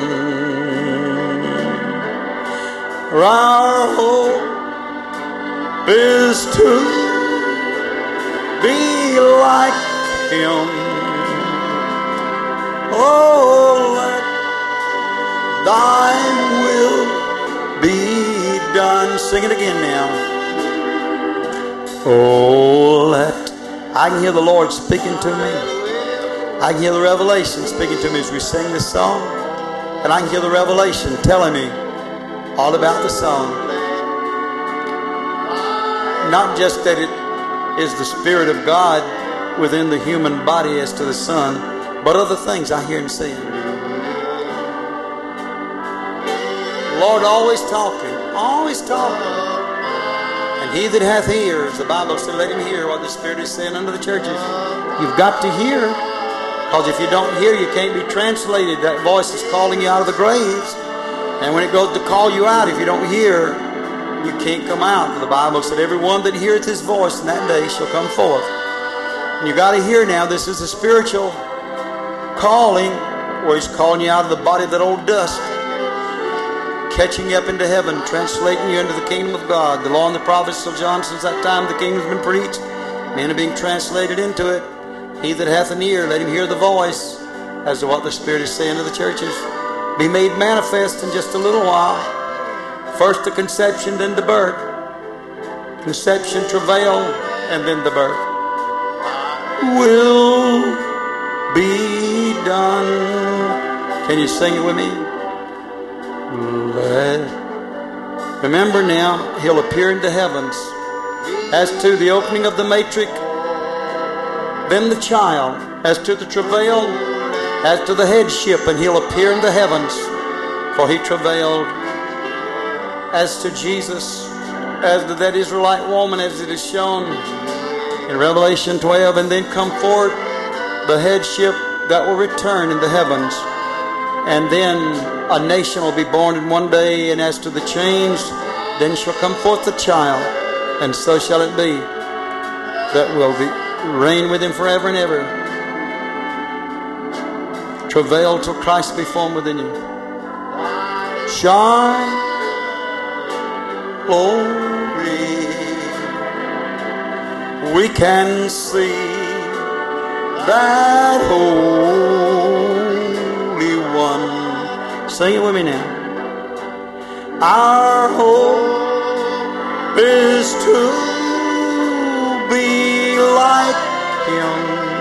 Speaker 1: Our hope is to be like Him. Oh, let thy will be done. Sing it again now. Oh, let. I can hear the Lord speaking to me. I can hear the revelation speaking to me as we sing this song. And I can hear the revelation telling me all about the song. Not just that it is the Spirit of God within the human body as to the Son, but other things I hear Him saying. Lord always talking, always talking. And he that hath ears, the Bible said, let him hear what the Spirit is saying unto the churches. You've got to hear, because if you don't hear, you can't be translated. That voice is calling you out of the graves. And when it goes to call you out, if you don't hear, you can't come out. For the Bible said, everyone that heareth His voice in that day shall come forth. And you got to hear now, this is a spiritual calling, where He's calling you out of the body of that old dust, catching you up into heaven, translating you into the kingdom of God. The law and the prophets till John, since that time the kingdom's been preached. Men are being translated into it. He that hath an ear, let him hear the voice as to what the Spirit is saying to the churches. Be made manifest in just a little while. First the conception, then the birth. Conception, travail, and then the birth. Will be done. Can you sing it with me? Let. Remember now, He'll appear in the heavens. As to the opening of the matrix, then the child. As to the travail, as to the headship, and He'll appear in the heavens, for He travailed. As to Jesus, as to that Israelite woman, as it is shown in Revelation twelve, and then come forth the headship that will return in the heavens. And then a nation will be born in one day, and as to the change, then shall come forth the child, and so shall it be, that will be reign with Him forever and ever. Travail till Christ be formed within you. Shine, glory, we can see that Holy One. Sing it with me now. Our hope is to be like Him.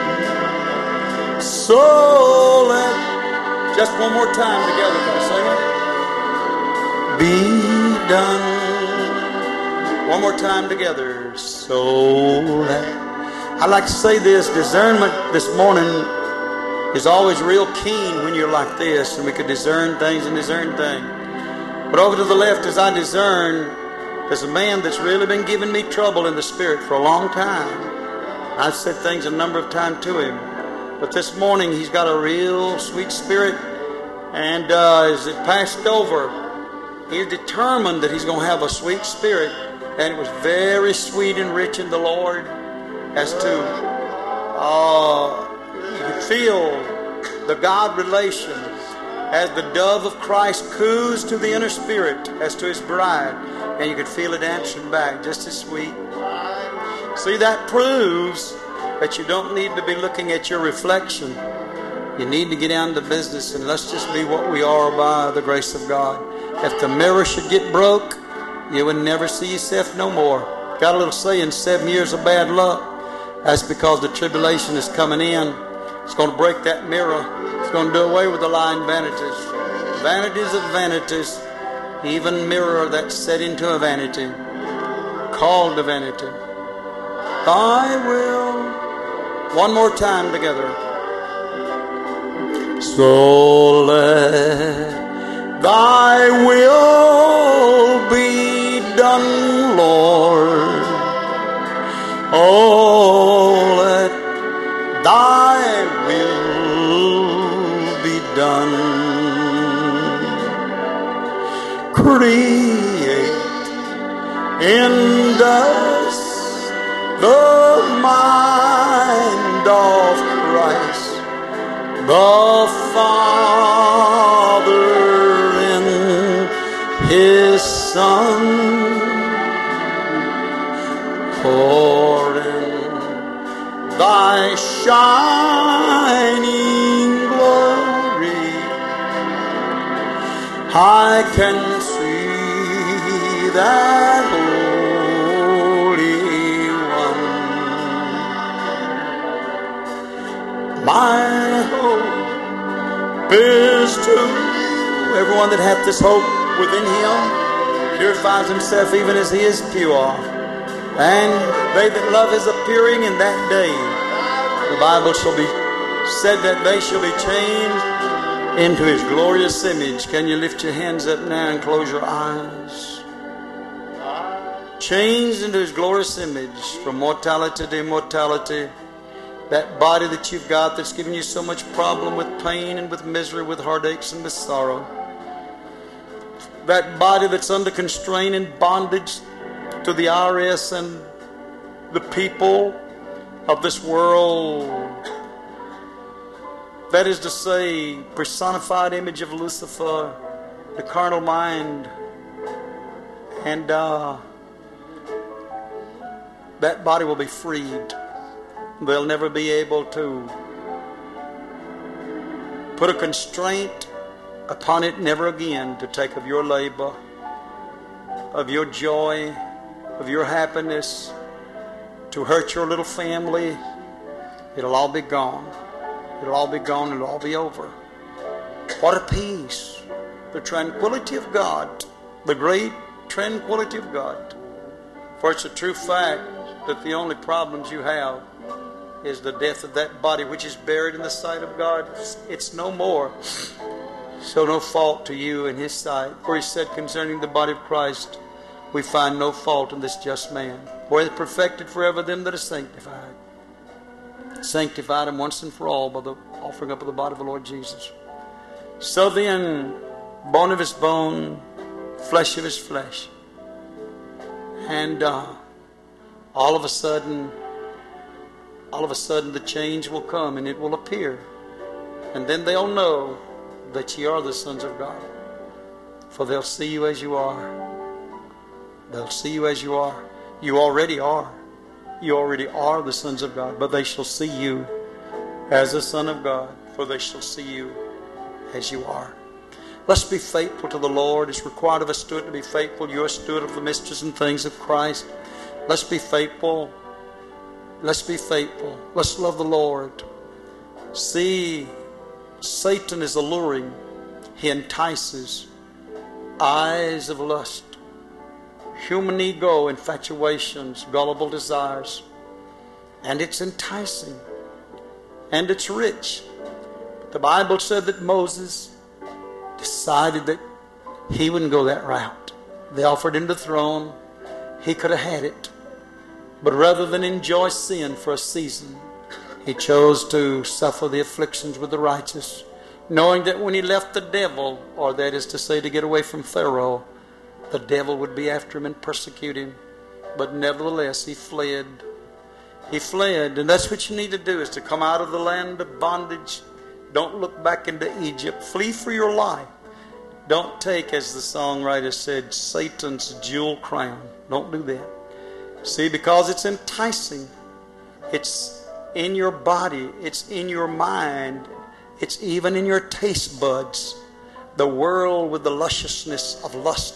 Speaker 1: So let, just one more time together, can I sing it? Be done. One more time together. So let. I'd like to say this, discernment this morning is always real keen when you're like this, and we could discern things and discern things. But over to the left, as I discern, there's a man that's really been giving me trouble in the spirit for a long time. I've said things a number of times to him. But this morning, he's got a real sweet spirit, and uh, as it passed over, he's determined that he's going to have a sweet spirit, and it was very sweet and rich in the Lord. As to, uh, you could feel the God relations as the dove of Christ coos to the inner spirit as to His bride, and you could feel it answering back just as sweet. See, that proves that you don't need to be looking at your reflection. You need to get down to business, and let's just be what we are by the grace of God. If the mirror should get broke, You would never see yourself no more. Got a little saying, seven years of bad luck. That's because the tribulation is coming in. It's going to break that mirror. It's going to do away with the lying vanities. Vanities of vanities. Even mirror that's set into a vanity. Called a vanity. Thy will. One more time together. So let thy will be done, Lord. Oh, let thy will be done. Create in us the mind of Christ, the Father in His Son, for in thy shining glory I can see that Holy One. My hope is to everyone that hath this hope within him purifies himself even as he is pure. And they that love his appearing in that day, the Bible shall be said that they shall be changed into his glorious image. Can you lift your hands up now and close your eyes? Changed into his glorious image from mortality to immortality. That body that you've got that's giving you so much problem with pain and with misery, with heartaches and with sorrow. That body that's under constraint and bondage to the I R S and the people of this world. That is to say, personified image of Lucifer, the carnal mind. And uh, that body will be freed. They'll never be able to put a constraint upon it, never again to take of your labor, of your joy, of your happiness, to hurt your little family. It'll all be gone. It'll all be gone. It'll all be over. What a peace. The tranquility of God. The great tranquility of God. For it's a true fact that the only problems you have is the death of that body which is buried in the sight of God. It's no more. So no fault to you in His sight. For He said concerning the body of Christ, we find no fault in this just man. For He hath perfected forever them that are sanctified. Sanctified Him once and for all by the offering up of the body of the Lord Jesus. So then, bone of His bone, flesh of His flesh. And uh, all of a sudden, all of a sudden the change will come and it will appear. And then they'll know that ye are the sons of God. For they'll see you as you are. They'll see you as you are. You already are. You already are the sons of God. But they shall see you as a son of God. For they shall see you as you are. Let's be faithful to the Lord. It's required of a steward to be faithful. You're a steward of the mysteries and things of Christ. Let's be faithful. Let's be faithful. Let's love the Lord. See, Satan is alluring. He entices. Eyes of lust. Human ego, infatuations, gullible desires. And it's enticing. And it's rich. The Bible said that Moses decided that he wouldn't go that route. They offered him the throne. He could have had it. But rather than enjoy sin for a season, he chose to suffer the afflictions with the righteous, knowing that when he left the devil, or that is to say to get away from Pharaoh, the devil would be after him and persecute him. But nevertheless, he fled. He fled. And that's what you need to do, is to come out of the land of bondage. Don't look back into Egypt. Flee for your life. Don't take, as the songwriter said, Satan's jewel crown. Don't do that. See, because it's enticing. It's in your body. It's in your mind. It's even in your taste buds. The world with the lusciousness of lust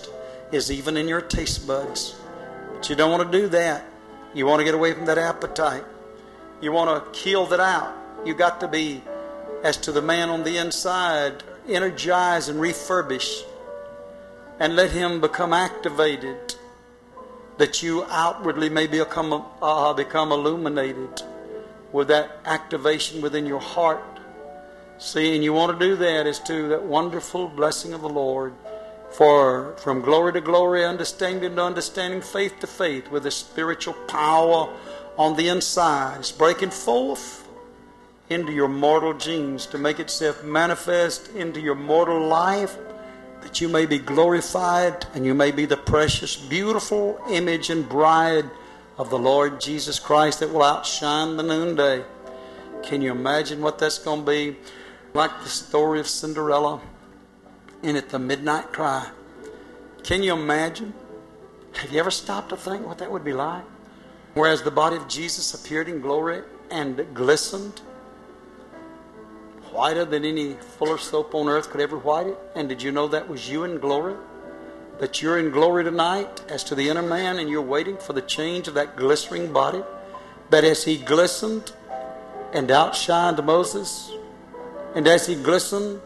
Speaker 1: is even in your taste buds. But you don't want to do that. You want to get away from that appetite. You want to kill that out. You got to be, as to the man on the inside, energize and refurbish, and let him become activated, that you outwardly may become, uh, become illuminated with that activation within your heart. See, and you want to do that as to that wonderful blessing of the Lord. For from glory to glory, understanding to understanding, faith to faith, with the spiritual power on the inside, it's breaking forth into your mortal genes to make itself manifest into your mortal life, that you may be glorified and you may be the precious, beautiful image and bride of the Lord Jesus Christ that will outshine the noonday. Can you imagine what that's going to be? Like the story of Cinderella in at the midnight cry. Can you imagine? Have you ever stopped to think what that would be like? Whereas the body of Jesus appeared in glory and glistened whiter than any fuller soap on earth could ever white it. And did you know that was you in glory? That you're in glory tonight as to the inner man, and you're waiting for the change of that glistening body. That as he glistened and outshined Moses, and as he glistened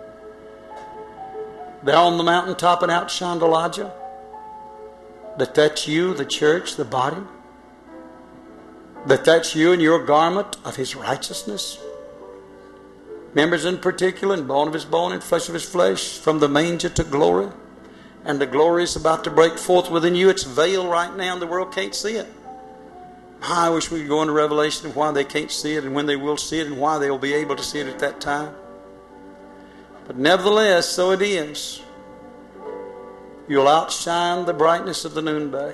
Speaker 1: there on the mountaintop and outshined Elijah, that that's you, the church, the body, that that's you in your garment of his righteousness, members in particular, and bone of his bone and flesh of his flesh, from the manger to glory. And the glory is about to break forth within you. It's veiled right now and the world can't see it. I wish we could go into Revelation of why they can't see it and when they will see it and why they will be able to see it at that time. But nevertheless, so it is. You'll outshine the brightness of the noonday.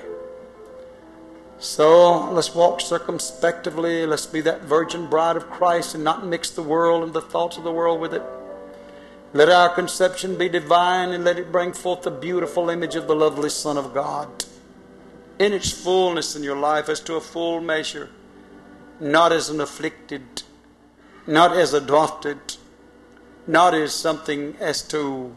Speaker 1: So let's walk circumspectively. Let's be that virgin bride of Christ and not mix the world and the thoughts of the world with it. Let our conception be divine, and let it bring forth the beautiful image of the lovely Son of God in its fullness in your life, as to a full measure, not as an afflicted, not as adopted, not as something as to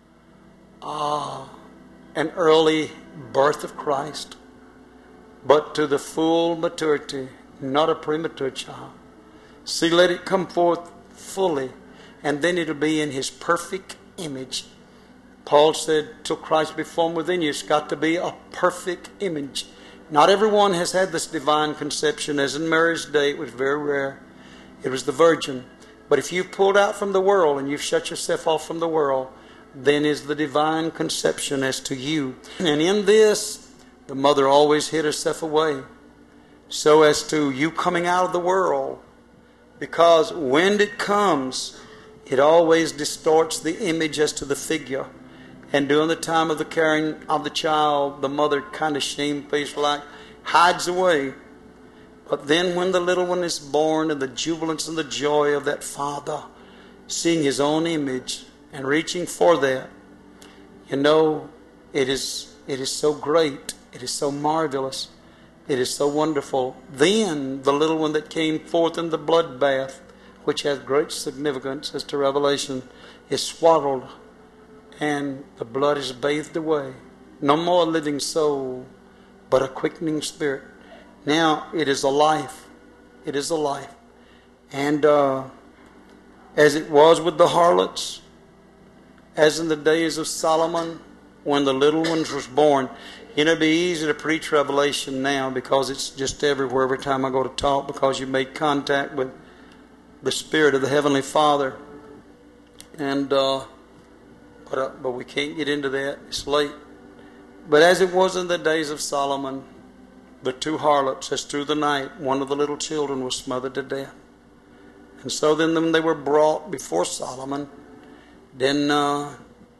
Speaker 1: ah, an early birth of Christ, but to the full maturity, not a premature child. See, let it come forth fully, and then it'll be in his perfect image. Paul said, till Christ be formed within you, it's got to be a perfect image. Not everyone has had this divine conception. As in Mary's day, it was very rare. It was the virgin. But if you've pulled out from the world and you've shut yourself off from the world, then is the divine conception as to you. And in this, the mother always hid herself away, so as to you coming out of the world. Because when it comes, it always distorts the image as to the figure. And during the time of the carrying of the child, the mother kind of shamefaced like hides away. But then when the little one is born, and the jubilance and the joy of that father seeing his own image and reaching for that, you know, it is it is so great, it is so marvelous, it is so wonderful. Then the little one that came forth in the bloodbath, which has great significance as to Revelation, is swaddled, and the blood is bathed away. No more a living soul, but a quickening spirit. Now it is a life. It is a life. And uh, as it was with the harlots, as in the days of Solomon, when the little ones was born. You know, it'd be easy to preach Revelation now because it's just everywhere every time I go to talk, because you make contact with the Spirit of the Heavenly Father. And uh, but, uh, but we can't get into that. It's late. But as it was in the days of Solomon, the two harlots, as through the night, one of the little children was smothered to death. And so then when they were brought before Solomon, then uh,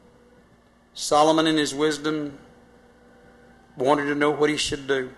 Speaker 1: Solomon in his wisdom wanted to know what he should do.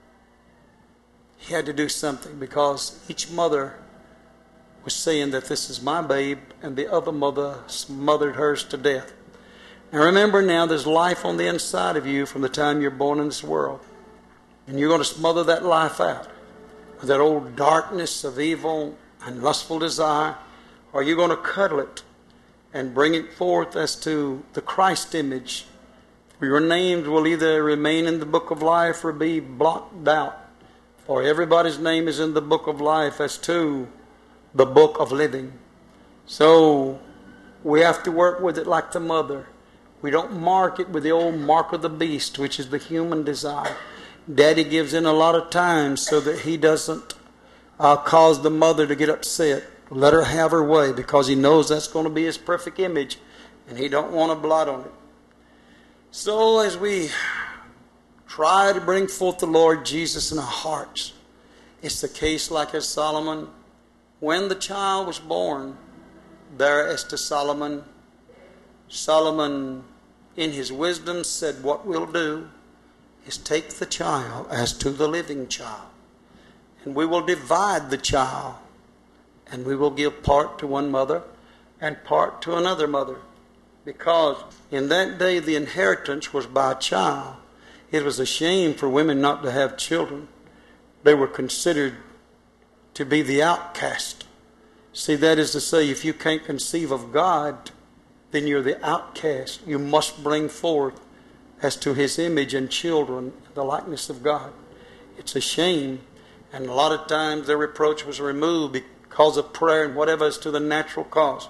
Speaker 1: He had to do something, because each mother was saying that this is my babe, and the other mother smothered hers to death. Now remember, now there's life on the inside of you from the time you're born in this world. And you're going to smother that life out with that old darkness of evil and lustful desire, or you're going to cuddle it and bring it forth as to the Christ image, For your names will either remain in the book of life or be blotted out. For everybody's name is in the book of life as to the book of living. So we have to work with it like the mother. We don't mark it with the old mark of the beast, which is the human desire. Daddy gives in a lot of times so that he doesn't uh, cause the mother to get upset. Let her have her way, because he knows that's going to be his perfect image, and he don't want to blot on it. So as we try to bring forth the Lord Jesus in our hearts, it's the case like as Solomon, when the child was born, there as to Solomon, Solomon in his wisdom said, what we'll do is take the child as to the living child, and we will divide the child, and we will give part to one mother and part to another mother. Because in that day the inheritance was by a child. It was a shame for women not to have children. They were considered to be the outcast. See, that is to say, if you can't conceive of God, then you're the outcast. You must bring forth as to His image and children, the likeness of God. It's a shame. And a lot of times their reproach was removed because of prayer and whatever as to the natural cause.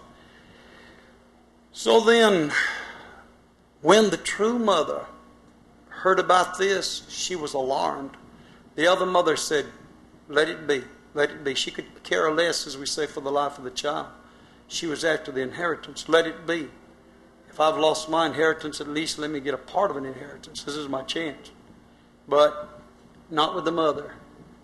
Speaker 1: So then, when the true mother heard about this, she was alarmed. The other mother said, let it be, let it be. She could care less, as we say, for the life of the child. She was after the inheritance. Let it be. If I've lost my inheritance, at least let me get a part of an inheritance. This is my chance. But not with the mother.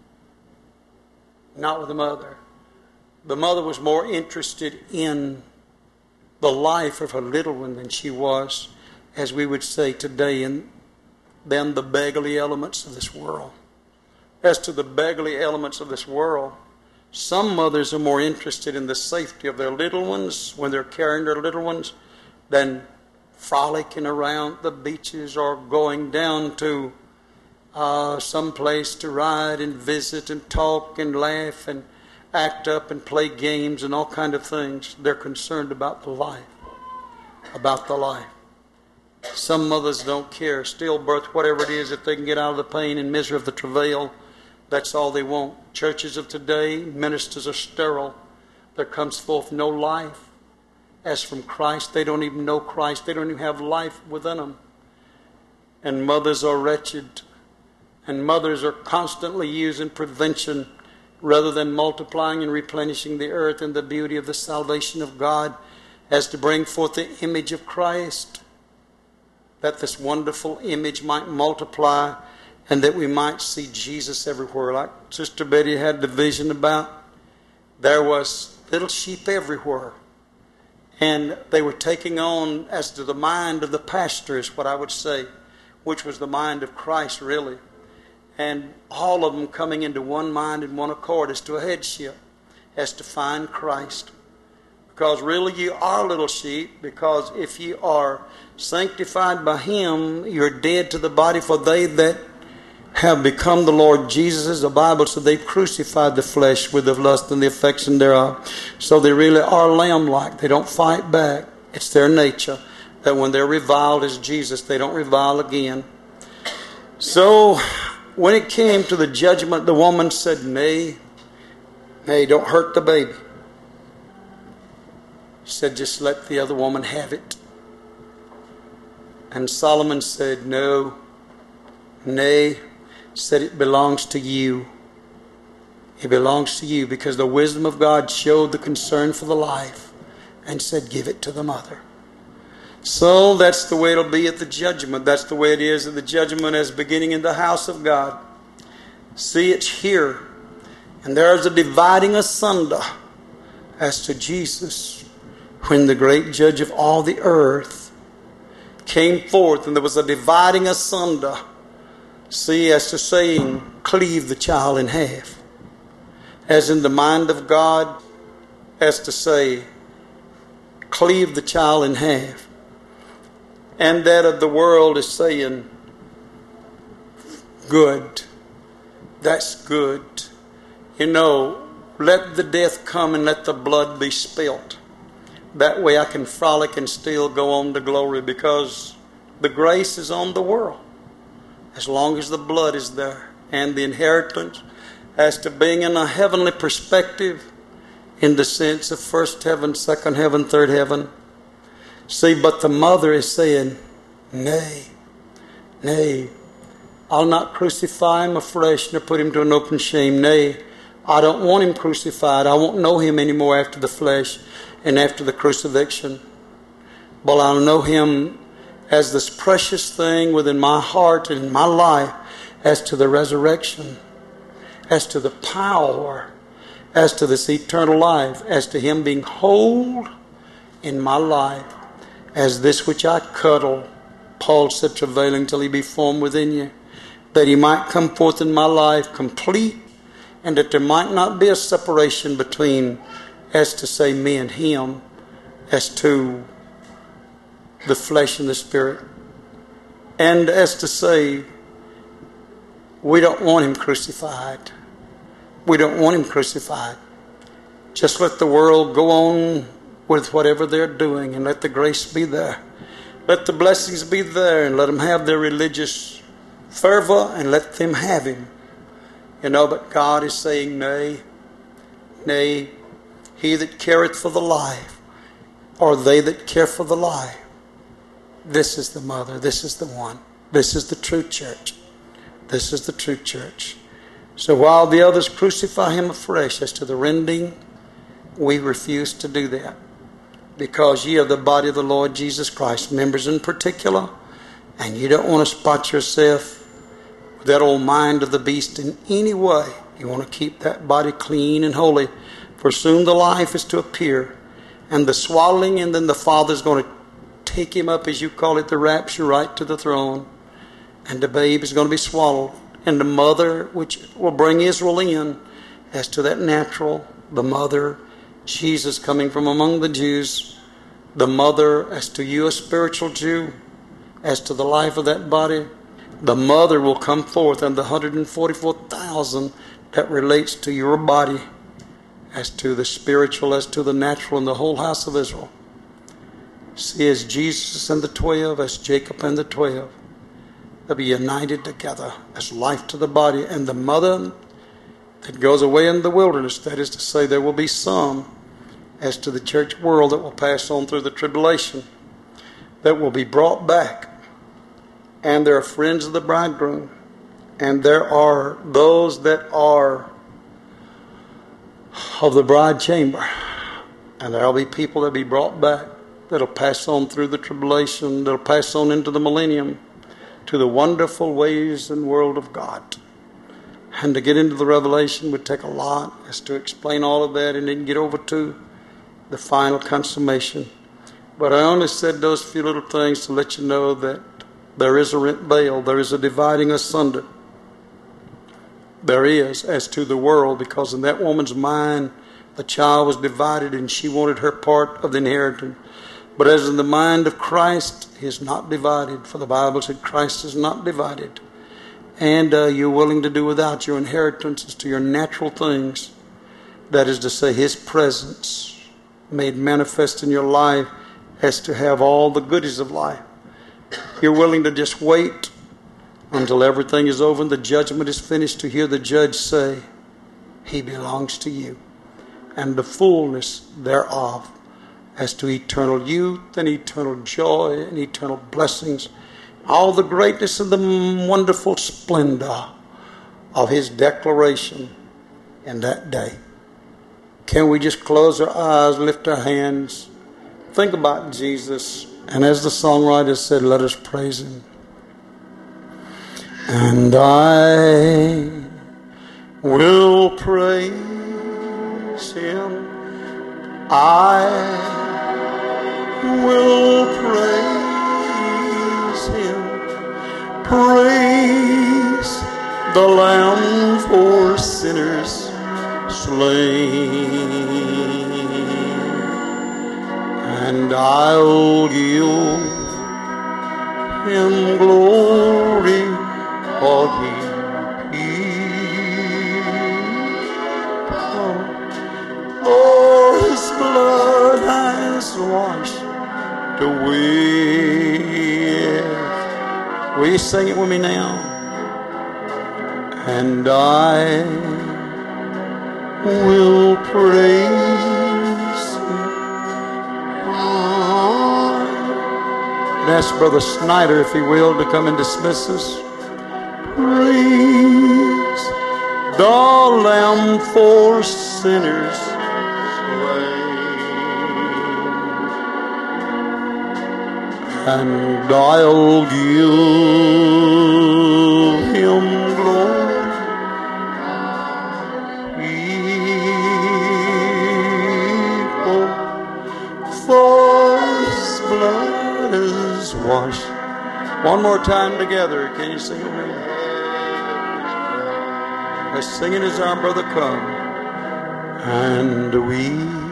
Speaker 1: Not with the mother. The mother was more interested in the life of her little one than she was, as we would say today, in than the beggarly elements of this world. As to the beggarly elements of this world, some mothers are more interested in the safety of their little ones when they're carrying their little ones than frolicking around the beaches or going down to uh, some place to ride and visit and talk and laugh and act up and play games and all kind of things. They're concerned about the life. About the life. Some mothers don't care. Stillbirth, whatever it is, if they can get out of the pain and misery of the travail, that's all they want. Churches of today, ministers are sterile. There comes forth no life. As from Christ, they don't even know Christ. They don't even have life within them. And mothers are wretched. And mothers are constantly using prevention rather than multiplying and replenishing the earth in the beauty of the salvation of God, as to bring forth the image of Christ, that this wonderful image might multiply and that we might see Jesus everywhere. Like Sister Betty had the vision about, there was little sheep everywhere, and they were taking on as to the mind of the pastor, is what I would say, which was the mind of Christ really. And all of them coming into one mind and one accord as to a headship, as to find Christ. Because really you are little sheep, because if you are sanctified by Him, you're dead to the body, for they that have become the Lord Jesus, as the Bible said, they've crucified the flesh with the lust and the affection thereof. So they really are lamb-like. They don't fight back. It's their nature that when they're reviled as Jesus, they don't revile again. So when it came to the judgment, the woman said, nay, nay, don't hurt the baby. She said, just let the other woman have it. And Solomon said, no, nay, said it belongs to you. It belongs to you, because the wisdom of God showed the concern for the life and said, give it to the mother. So that's the way it'll be at the judgment. That's the way it is at the judgment, as beginning in the house of God. See, it's here. And there's a dividing asunder as to Jesus, when the great judge of all the earth came forth, and there was a dividing asunder. See, as to saying, cleave the child in half. As in the mind of God, as to say, cleave the child in half. And that of the world is saying, good. That's good. You know, let the death come and let the blood be spilt. That way I can frolic and still go on to glory, because The grace is on the world as long as the blood is there. And the inheritance as to being in a heavenly perspective in the sense of first heaven, second heaven, third heaven. See, but the mother is saying, nay, nay, I'll not crucify him afresh nor put him to an open shame. Nay, I don't want him crucified. I won't know him anymore after the flesh and after the crucifixion. But I'll know him as this precious thing within my heart and in my life as to the resurrection, as to the power, as to this eternal life, as to him being whole in my life, as this which I cuddle. Paul said, travailing till he be formed within you, that he might come forth in my life complete, and that there might not be a separation between, as to say, me and him, as to the flesh and the spirit. And as to say, we don't want him crucified. We don't want him crucified. Just let the world go on with whatever they're doing, and let the grace be there. Let the blessings be there, and let them have their religious fervor, and let them have him. You know, but God is saying, nay, nay, he that careth for the life, or they that care for the life. This is the mother. This is the one. This is the true church. This is the true church. So while the others crucify him afresh as to the rending, we refuse to do that. Because ye are the body of the Lord Jesus Christ, members in particular, and you don't want to spot yourself with that old mind of the beast in any way. You want to keep that body clean and holy, for soon the life is to appear, and the swallowing, and then the Father's going to take him up, as you call it, the rapture, right to the throne, and the babe is going to be swallowed, and the mother, which will bring Israel in, as to that natural, the mother, Jesus coming from among the Jews, the mother, as to you, a spiritual Jew, as to the life of that body, the mother will come forth, and the one hundred forty-four thousand that relates to your body, as to the spiritual, as to the natural, and the whole house of Israel. See, as Jesus and the twelve, as Jacob and the twelve, they'll be united together as life to the body, and the mother that goes away in the wilderness, that is to say, there will be some, as to the church world, that will pass on through the tribulation, that will be brought back. And there are friends of the bridegroom, and there are those that are of the bride chamber, and there will be people that will be brought back, that'll pass on through the tribulation, that'll pass on into the millennium, to the wonderful ways and world of God. And to get into the revelation would take a lot, as to explain all of that and then get over to the final consummation. But I only said those few little things to let you know that there is a rent veil, there is a dividing asunder. There is, as to the world, because in that woman's mind, the child was divided and she wanted her part of the inheritance. But as in the mind of Christ, he is not divided, for the Bible said Christ is not divided. And uh, you're willing to do without your inheritance as to your natural things. That is to say, his presence made manifest in your life, as to have all the goodies of life. You're willing to just wait until everything is over and the judgment is finished, to hear the judge say, he belongs to you, and the fullness thereof, as to eternal youth and eternal joy and eternal blessings, all the greatness and the wonderful splendor of his declaration in that day. Can we just close our eyes, lift our hands, think about Jesus, and as the songwriter said, let us praise him. And I will praise him. I will praise him. Praise the Lamb for sinners slain. And I'll give him glory, for he oh, his blood has washed away Will you sing it with me now? And I will praise Him. And ask Brother Snyder, if he will, to come and dismiss us. Praise the Lamb for sinners slain, and I'll give Him glory. People, for His blood is washed. One more time together. Can you sing it with me? Let's sing it as our brother come. And we